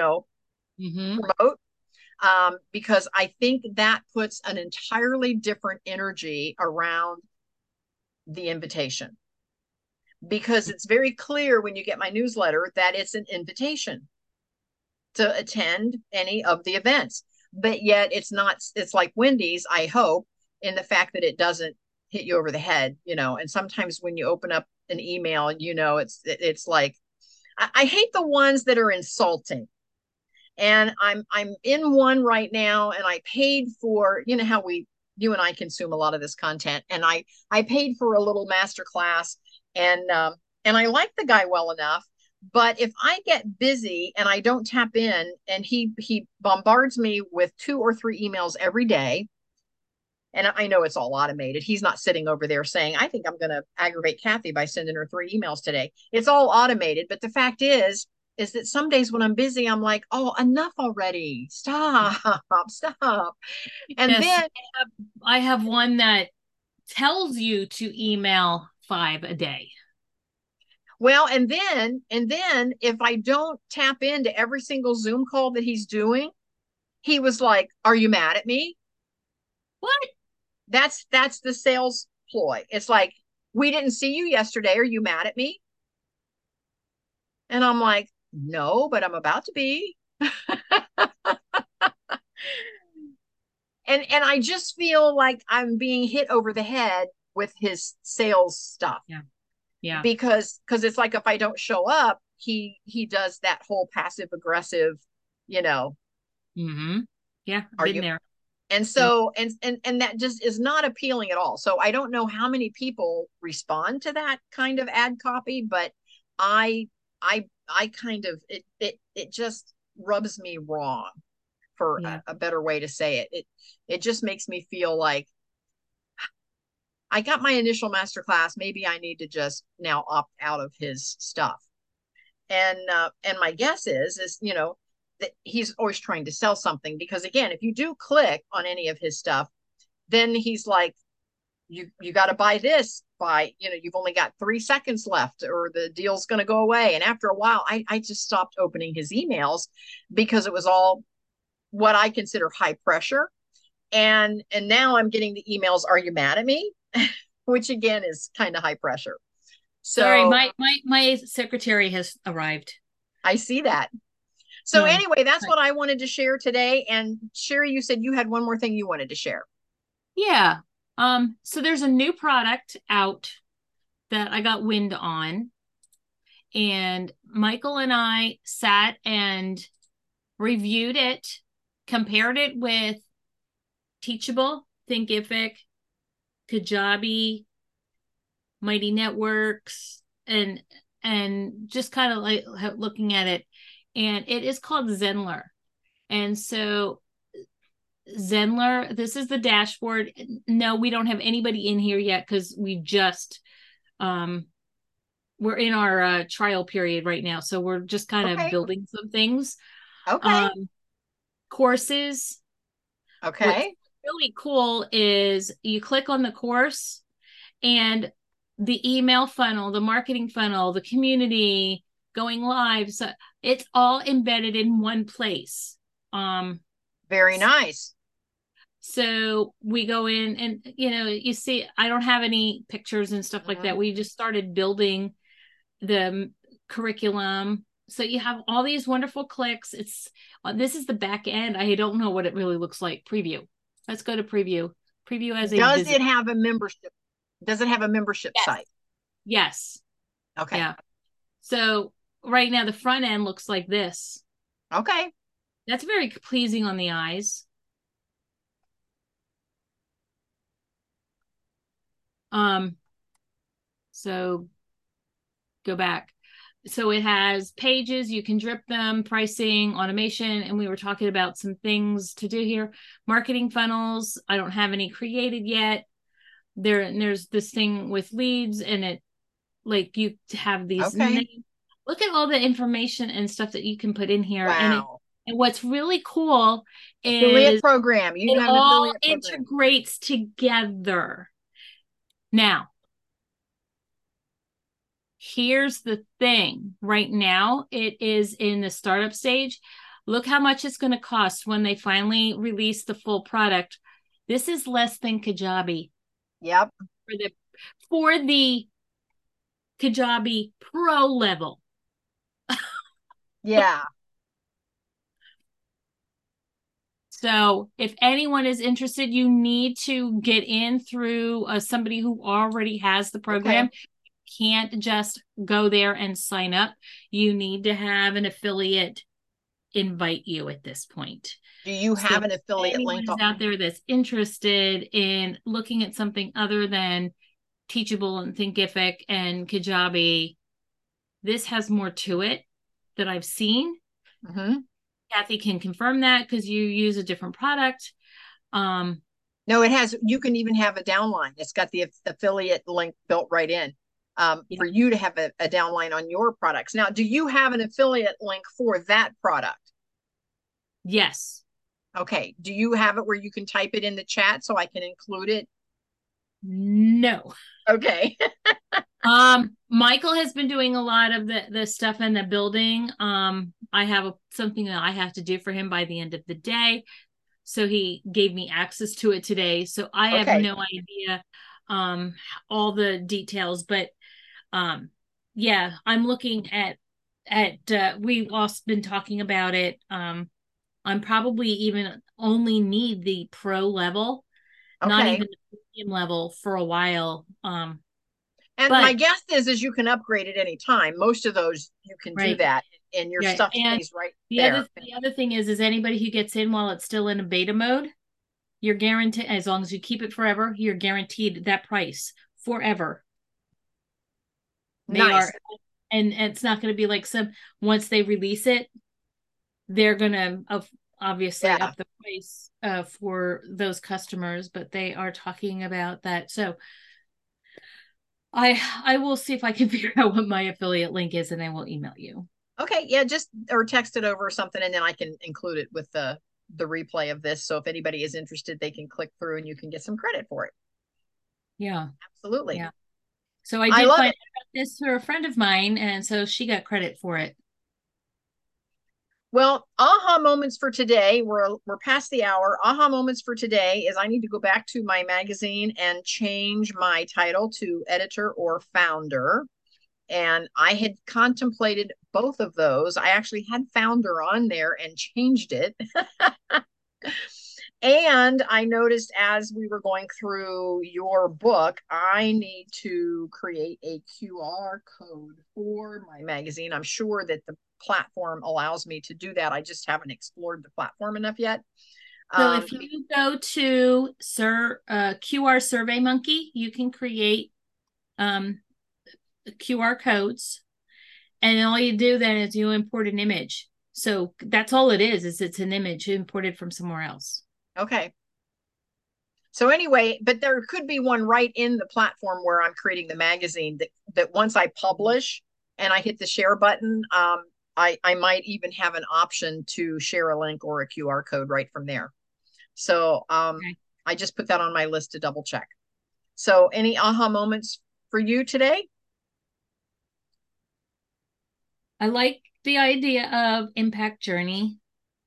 promote. Because I think that puts an entirely different energy around the invitation. Because it's very clear when you get my newsletter that it's an invitation to attend any of the events, but yet it's like Wendy's, I hope, in the fact that it doesn't hit you over the head, and sometimes when you open up an email, it's like, I hate the ones that are insulting. And I'm in one right now, and I paid for, how you and I consume a lot of this content, and I paid for a little master class, and I like the guy well enough. But if I get busy and I don't tap in, and he bombards me with 2 or 3 emails every day, and I know it's all automated. He's not sitting over there saying, I think I'm going to aggravate Kathy by sending her 3 emails today. It's all automated. But the fact is that some days when I'm busy, I'm like, oh, enough already. Stop. And yes, then I have one that tells you to email 5 a day. Well, and then if I don't tap into every single Zoom call that he's doing, he was like, are you mad at me? What? That's the sales ploy. It's like, we didn't see you yesterday. Are you mad at me? And I'm like, no, but I'm about to be. And I just feel like I'm being hit over the head with his sales stuff. Yeah. Because it's like, if I don't show up, he does that whole passive aggressive, Yeah, been there. And so and that just is not appealing at all. So I don't know how many people respond to that kind of ad copy, but I kind of it just rubs me wrong, for a better way to say it. It just makes me feel like I got my initial masterclass. Maybe I need to just now opt out of his stuff. And my guess is that he's always trying to sell something, because again, if you do click on any of his stuff, then he's like, you got to buy this by, you've only got 3 seconds left or the deal's going to go away. And after a while, I just stopped opening his emails because it was all what I consider high pressure. And now I'm getting the emails, "Are you mad at me?" which again is kind of high pressure. So Sorry, my secretary has arrived. I see that. So anyway, that's what I wanted to share today. And Sherry, you said you had one more thing you wanted to share. Yeah. So there's a new product out that I got wind on, and Michael and I sat and reviewed it, compared it with Teachable, Thinkific, Kajabi, Mighty Networks, and just kind of like looking at it. And it is called Zenler. And so Zenler, this is the dashboard. No, we don't have anybody in here yet because we just we're in our trial period right now. So we're just kind of building some things. Okay. Courses. Okay. What's really cool is you click on the course, and the email funnel, the marketing funnel, the community, going live. So it's all embedded in one place. Very nice. So we go in and, you see, I don't have any pictures and stuff like that. We just started building the curriculum. So you have all these wonderful clicks. This is the back end. I don't know what it really looks like. Preview. Let's go to preview. Preview as a Does it have a membership? Does it have a membership site? Yes. Okay. Yeah. So right now the front end looks like this. Okay. That's very pleasing on the eyes. So go back. So it has pages, you can drip them, pricing, automation, and we were talking about some things to do here. Marketing funnels, I don't have any created yet. There's this thing with leads, and it like you have these names. Look at all the information and stuff that you can put in here. Wow. And what's really cool is program. It all integrates together. Now, here's the thing. Right now, it is in the startup stage. Look how much it's going to cost when they finally release the full product. This is less than Kajabi. Yep. For the Kajabi Pro level. Yeah. So if anyone is interested, you need to get in through somebody who already has the program. Okay. You can't just go there and sign up. You need to have an affiliate invite you at this point. Do you have an affiliate link out there that's interested in looking at something other than Teachable and Thinkific and Kajabi? This has more to it that I've seen. Kathy can confirm that because you use a different product. No, it has. You can even have a downline. It's got the affiliate link built right in for you to have a downline on your products. Now, do you have an affiliate link for that product? Yes. Okay. Do you have it where you can type it in the chat so I can include it? No. Okay. Michael has been doing a lot of the stuff in the building. I have something that I have to do for him by the end of the day. So he gave me access to it today. So I have no idea all the details, but yeah, I'm looking at we've also been talking about it. I'm probably even only need the pro level, not even the premium level for a while. And my guess is you can upgrade at any time. Most of those you can do that, and your stuff stays right there. The other thing is anybody who gets in while it's still in a beta mode, you're guaranteed, as long as you keep it forever, you're guaranteed that price forever. Nice. And it's not going to be like once they release it, they're going to obviously up the price for those customers, but they are talking about that. So I will see if I can figure out what my affiliate link is, and I will email you. Okay, yeah, just or text it over or something, and then I can include it with the replay of this. So if anybody is interested, they can click through and you can get some credit for it. Yeah. Absolutely. Yeah. So I I did love find it. out about this through a friend of mine, and so she got credit for it. Well, aha moments for today. We're past the hour. Aha moments for today is I need to go back to my magazine and change my title to editor or founder. And I had contemplated both of those. I actually had founder on there and changed it. And I noticed as we were going through your book, I need to create a QR code for my magazine. I'm sure that the platform allows me to do that. I just haven't explored the platform enough yet. So if you go to QR Survey Monkey, you can create QR codes, and all you do then is you import an image. So that's all it is it's an image imported from somewhere else. Okay. So anyway, but there could be one right in the platform where I'm creating the magazine that once I publish and I hit the share button, I might even have an option to share a link or a QR code right from there. So okay. I just put that on my list to double check. So any aha moments for you today? I like the idea of impact journey.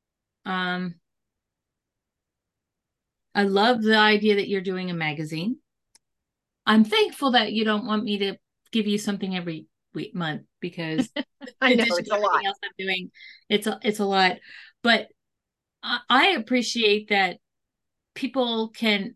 I love the idea that you're doing a magazine. I'm thankful that you don't want me to give you something every month because I know it's a lot. Else I'm doing, it's a lot. But I appreciate that people can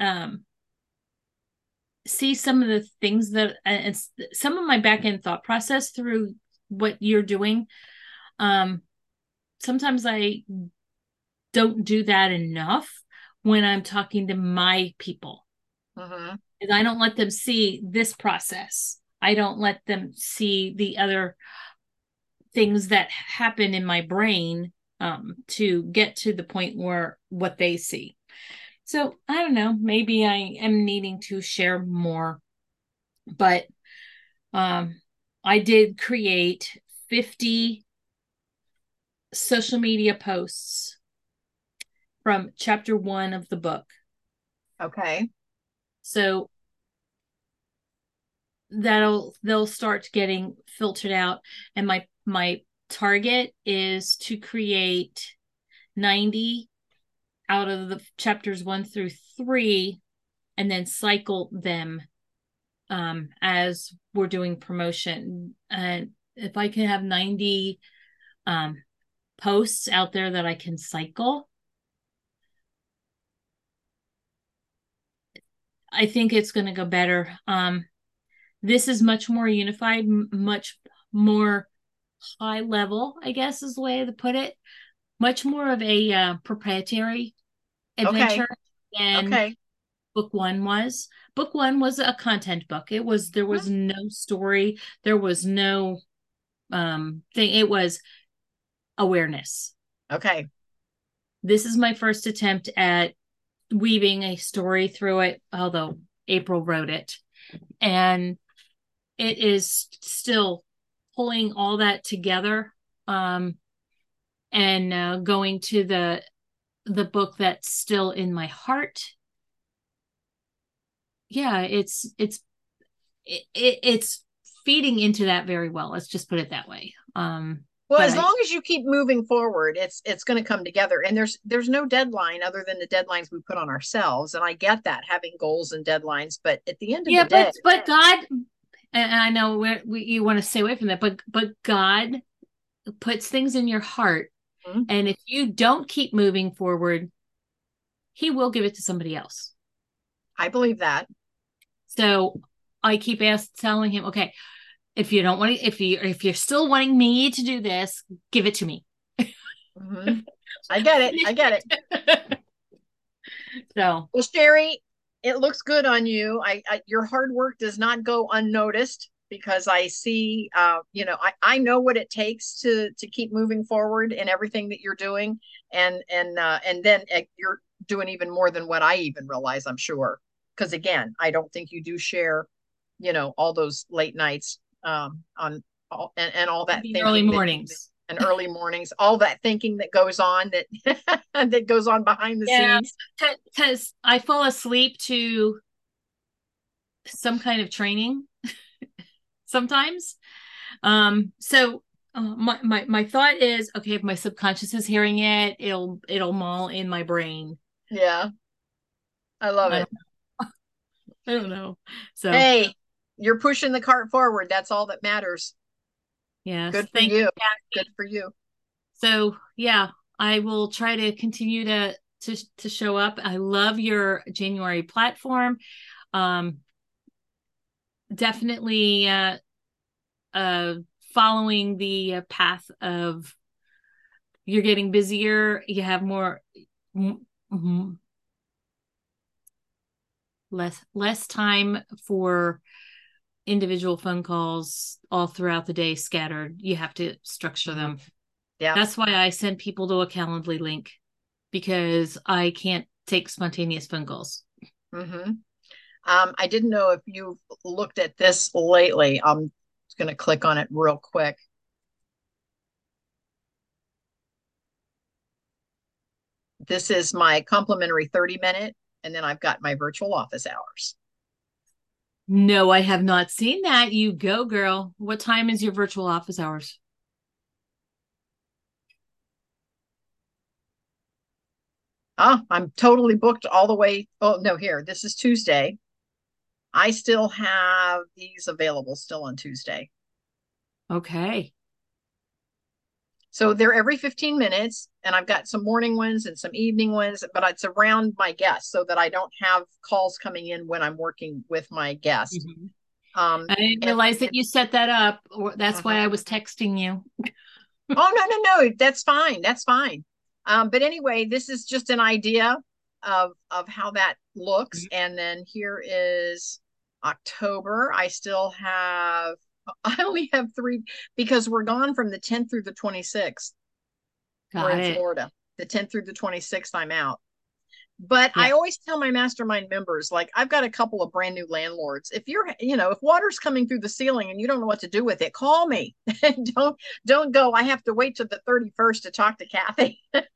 see some of the things that and some of my back end thought process through what you're doing. Sometimes I don't do that enough when I'm talking to my people. Mm-hmm. I don't let them see this process. I don't let them see the other things that happen in my brain to get to the point where what they see. So I don't know, maybe I am needing to share more, but I did create 50 social media posts from chapter 1 of the book. Okay. So they'll start getting filtered out, and my target is to create 90 out of the chapters 1 through 3 and then cycle them as we're doing promotion. And if I can have 90 posts out there that I can cycle, I think it's going to go better. This is much more unified, much more high level, I guess is the way to put it. Much more of a proprietary adventure than book 1 was. Book 1 was a content book. There was no story. There was no thing. It was awareness. Okay. This is my first attempt at weaving a story through it, although April wrote it. And it is still pulling all that together and going to the book that's still in my heart. Yeah, it's feeding into that very well. Let's just put it that way. Well, as long as you keep moving forward, it's going to come together. And there's no deadline other than the deadlines we put on ourselves. And I get that, having goals and deadlines, but at the end of the day, but God, and I know you want to stay away from that, but God puts things in your heart, mm-hmm. and if you don't keep moving forward, He will give it to somebody else. I believe that. So I keep telling Him, okay, if you don't want to, if you're still wanting me to do this, give it to me. Mm-hmm. I get it. So, well, Sherry, it looks good on you. Your hard work does not go unnoticed because I see, I know what it takes to keep moving forward in everything that you're doing, and then you're doing even more than what I even realize. I'm sure, because again, I don't think you do share all those late nights, on and all that The early thinking mornings. and early mornings, all that thinking that goes on that that goes on behind the Yeah, scenes. because I fall asleep to some kind of training sometimes. So my thought is, okay, if my subconscious is hearing it, it'll mull in my brain. Yeah, I love I it. don't, I don't know. So Hey, you're pushing the cart forward. That's all that matters. yes, Good for thank you, you. Good Kathy. for you. So yeah, I will try to continue to show up. I love your January platform. Um, definitely uh following the path of you're getting busier, you have more less time for individual phone calls all throughout the day scattered. You have to structure them. Yeah. That's why I send people to a Calendly link, because I can't take spontaneous phone calls. Mm-hmm. I didn't know if you've looked at this lately. I'm just going to click on it real quick. This is my complimentary 30-minute, and then I've got my virtual office hours. No, I have not seen that. You go, girl. What time is your virtual office hours? Oh, I'm totally booked all the way. Oh, no, here. This is Tuesday. I still have these available still on Tuesday. Okay. So they're every 15 minutes, and I've got some morning ones and some evening ones, but it's around my guests so that I don't have calls coming in when I'm working with my guest. Mhm. Um, I didn't and realize that you set that up. That's why uh-huh. I was texting you. Oh, no, that's fine. That's fine. But anyway, this is just an idea of how that looks. And then here is October. I only have three because we're gone from the 10th through the 26th. We're Got in it. Florida. The 10th through the 26th, I'm out. But Yeah. I always tell my mastermind members, like, I've got a couple of brand new landlords. If if water's coming through the ceiling and you don't know what to do with it, call me. don't go, I have to wait till the 31st to talk to Kathy.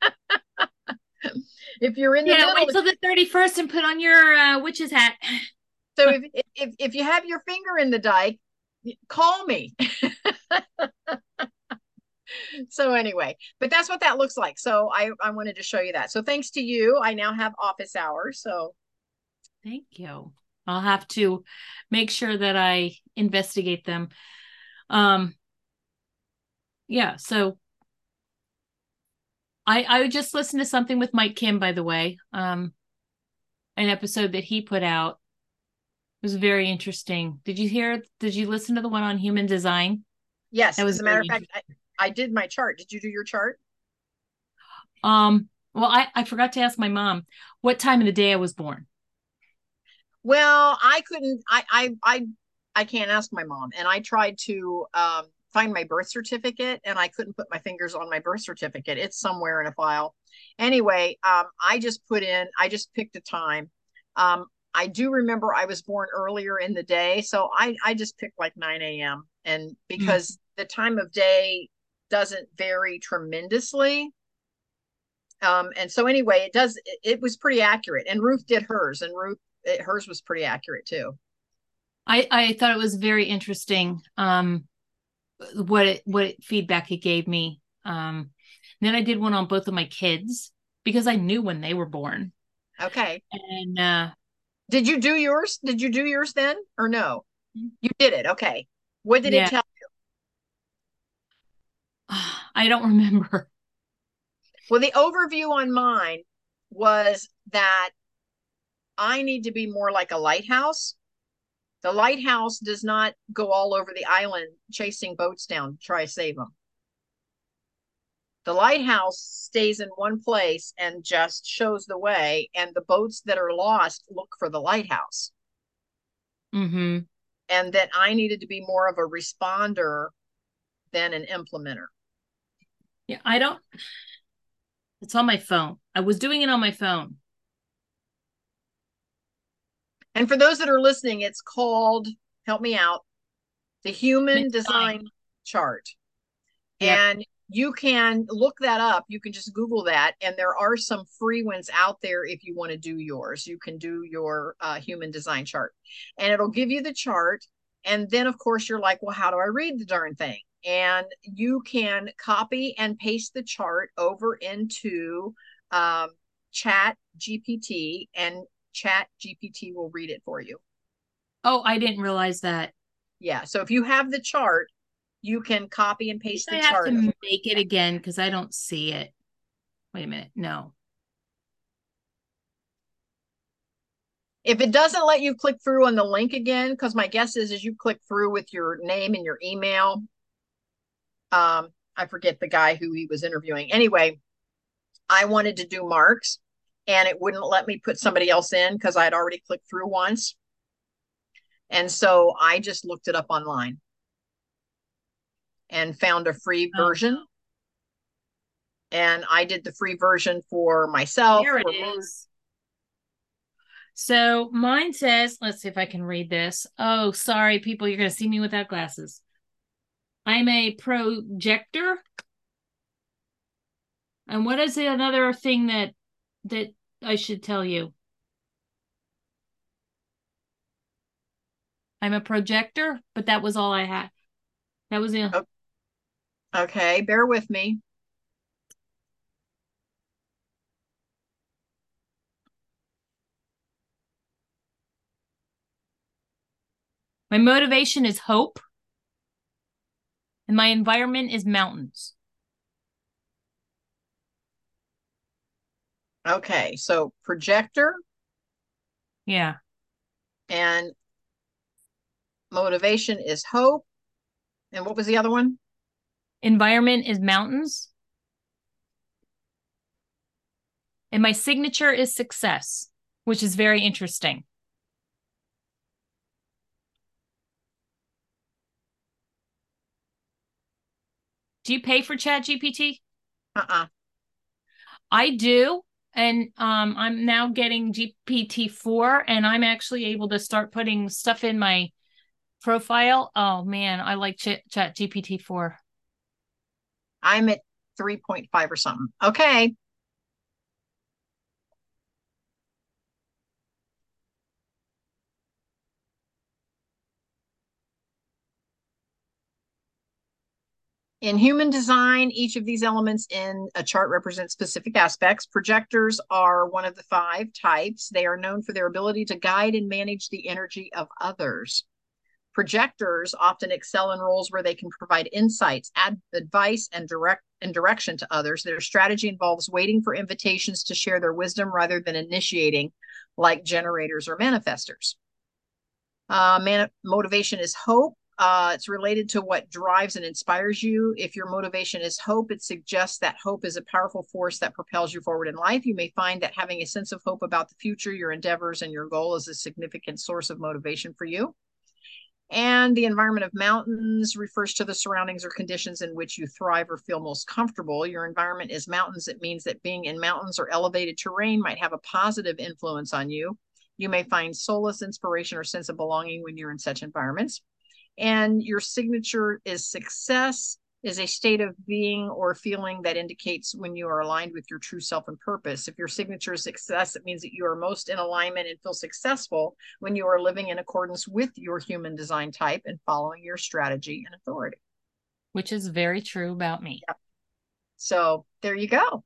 If you're in the Yeah, middle, wait till the 31st and put on your witch's hat. so if you have your finger in the dike, call me. So anyway, but that's what that looks like. So I wanted to show you that. So thanks to you, I now have office hours. So Thank you. I'll have to make sure that I investigate them. Um, yeah, so I just listened to something with Mike Kim, by the way. An episode that he put out. It was very interesting. Did you listen to the one on human design? yes, That was as a matter very of fact, interesting. I did my chart. Did you do your chart? Well, I forgot to ask my mom what time of the day I was born. Well, I couldn't. I can't ask my mom, and I tried to find my birth certificate, and I couldn't put my fingers on my birth certificate. It's somewhere in a file. Anyway, I just put in. I just picked a time. I do remember I was born earlier in the day, so I just picked like 9 a.m. and Mm. because the time of day doesn't vary tremendously. And so anyway, it was pretty accurate, and Ruth did hers, and hers was pretty accurate too. I thought it was very interesting. What feedback it gave me. Then I did one on both of my kids because I knew when they were born. Okay. And Did you do yours? Did you do yours then or no? You did it. Okay. What did it yeah, tell? I don't remember. Well, the overview on mine was that I need to be more like a lighthouse. The lighthouse does not go all over the island chasing boats down to try to save them. The lighthouse stays in one place and just shows the way, and the boats that are lost look for the lighthouse. Mm-hmm. And that I needed to be more of a responder than an implementer. Yeah, I don't. It's on my phone. I was doing it on my phone. And for those that are listening, it's called help me out. The Human Design Chart. Yep. And you can look that up. You can just Google that. And there are some free ones out there if you want to do yours. You can do your Human Design Chart. And it'll give you the chart. And then, of course, you're like, well, how do I read the darn thing? And you can copy and paste the chart over into Chat GPT, and Chat GPT will read it for you. Oh, I didn't realize that. Yeah. So if you have the chart, you can copy and paste the I have chart. to make it again because I don't see it. Wait a minute. No. If it doesn't let you click through on the link again, because my guess is you click through with your name and your email. I forget the guy who he was interviewing. Anyway, I wanted to do Mark's, and it wouldn't let me put somebody else in because I had already clicked through once. And so I just looked it up online and found a free version. And I did the free version for myself. There it is. So mine says, let's see if I can read this. Oh, sorry, people, you're going to see me without glasses. I'm a projector. And what is another thing that I should tell you? I'm a projector, but that was all I had. That was it. Okay, bear with me. My motivation is hope. And my environment is mountains. Okay, so projector. Yeah. And motivation is hope. And what was the other one? Environment is mountains. And my signature is success, which is very interesting. Do you pay for ChatGPT? I do. And I'm now getting GPT-4, and I'm actually able to start putting stuff in my profile. Oh, man, I like ChatGPT-4. I'm at 3.5 or something. Okay. In human design, each of these elements in a chart represents specific aspects. Projectors are one of the 5 types. They are known for their ability to guide and manage the energy of others. Projectors often excel in roles where they can provide insights, add advice, and direction to others. Their strategy involves waiting for invitations to share their wisdom rather than initiating, like generators or manifestors. Motivation is hope. It's related to what drives and inspires you. If your motivation is hope, it suggests that hope is a powerful force that propels you forward in life. You may find that having a sense of hope about the future, your endeavors, and your goal is a significant source of motivation for you. And the environment of mountains refers to the surroundings or conditions in which you thrive or feel most comfortable. Your environment is mountains. It means that being in mountains or elevated terrain might have a positive influence on you. You may find solace, inspiration, or sense of belonging when you're in such environments. And your signature is success, is a state of being or feeling that indicates when you are aligned with your true self and purpose. If your signature is success, it means that you are most in alignment and feel successful when you are living in accordance with your human design type and following your strategy and authority. Which is very true about me. Yep. So there you go.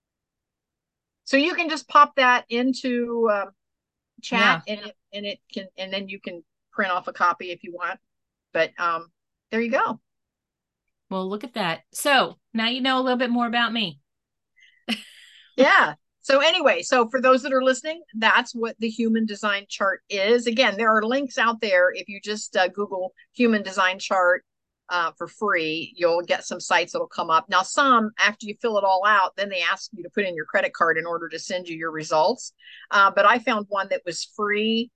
So you can just pop that into chat, yeah. and then you can print off a copy if you want. But there you go. Well, look at that. So now you know a little bit more about me. Yeah. So anyway, so for those that are listening, that's what the human design chart is. Again, there are links out there. If you just Google human design chart for free, you'll get some sites that'll come up. Now, some, after you fill it all out, then they ask you to put in your credit card in order to send you your results. But I found one that was free.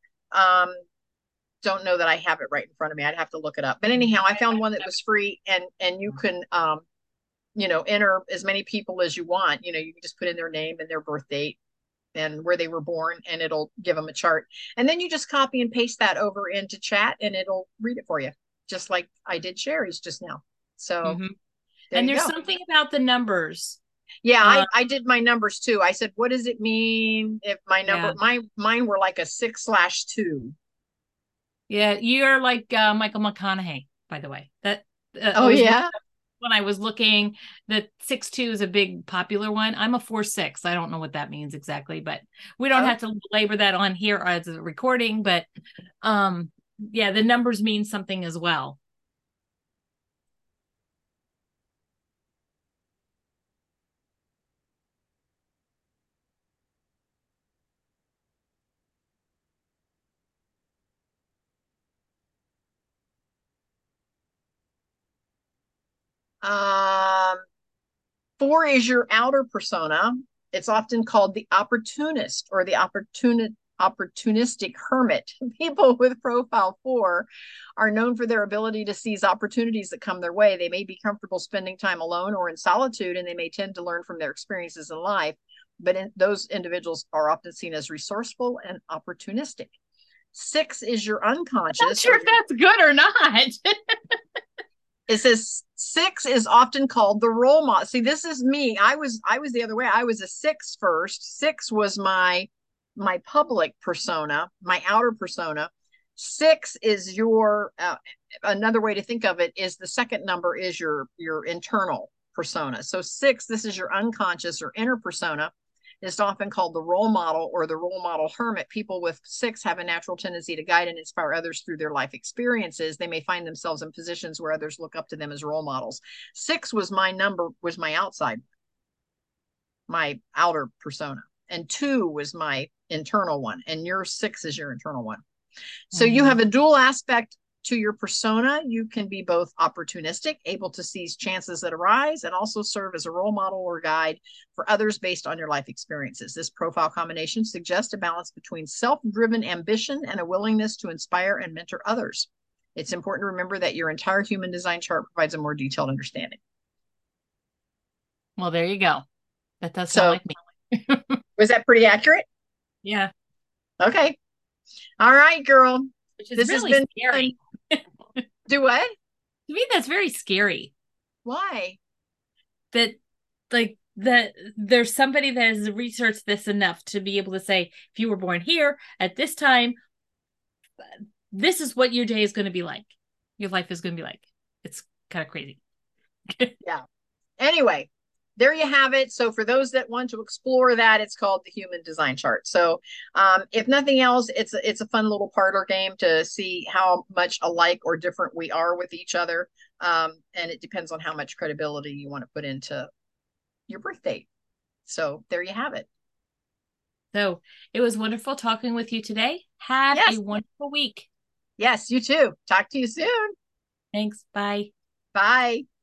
Don't know that I have it right in front of me. I'd have to look it up. But anyhow, I found one that was free, and you can enter as many people as you want. You can just put in their name and their birth date, and where they were born, and it'll give them a chart. And then you just copy and paste that over into chat and it'll read it for you, just like I did Sherry's just now. So there And you there's go. something about the numbers. Yeah, I did my numbers too. I said, what does it mean if my number, mine were like a 6/2. Yeah, you're like Michael McConaughey, by the way. That Oh yeah. when I was looking, the 6'2" is a big popular one. I'm a 4'6". I don't know what that means exactly, but we don't have to labor that on here as a recording. But yeah, the numbers mean something as well. Um, 4 is your outer persona. It's often called the opportunist or the opportunistic hermit. People with profile 4 are known for their ability to seize opportunities that come their way. They may be comfortable spending time alone or in solitude, and they may tend to learn from their experiences in life. But those individuals are often seen as resourceful and opportunistic. 6 is your unconscious. I'm not sure if that's good or not. It says 6 is often called the role model. See, this is me. I was the other way. I was a 6 first. 6 was my public persona, my outer persona. 6 is your another way to think of it is the second number is your internal persona. So 6, this is your unconscious or inner persona. It's often called the role model or the role model hermit. People with 6 have a natural tendency to guide and inspire others through their life experiences. They may find themselves in positions where others look up to them as role models. 6 was my number, was my outside, my outer persona. And 2 was my internal one. And your 6 is your internal one. So you have a dual aspect to your persona. You can be both opportunistic, able to seize chances that arise, and also serve as a role model or guide for others based on your life experiences. This profile combination suggests a balance between self-driven ambition and a willingness to inspire and mentor others. It's important to remember that your entire human design chart provides a more detailed understanding. Well, there you go. That does sound like me. Was that pretty accurate? Yeah. Okay. All right, girl. Which is this really has been scary. Do what? To me, that's very scary. Why? That, like, that there's somebody that has researched this enough to be able to say, if you were born here at this time, this is what your day is going to be like. Your life is going to be like. It's kind of crazy. Yeah. Anyway, there you have it. So for those that want to explore that, it's called the Human Design Chart. So if nothing else, it's a fun little parlor game to see how much alike or different we are with each other. And it depends on how much credibility you want to put into your birth date. So there you have it. So it was wonderful talking with you today. Have a wonderful week. Yes, you too. Talk to you soon. Thanks. Bye. Bye.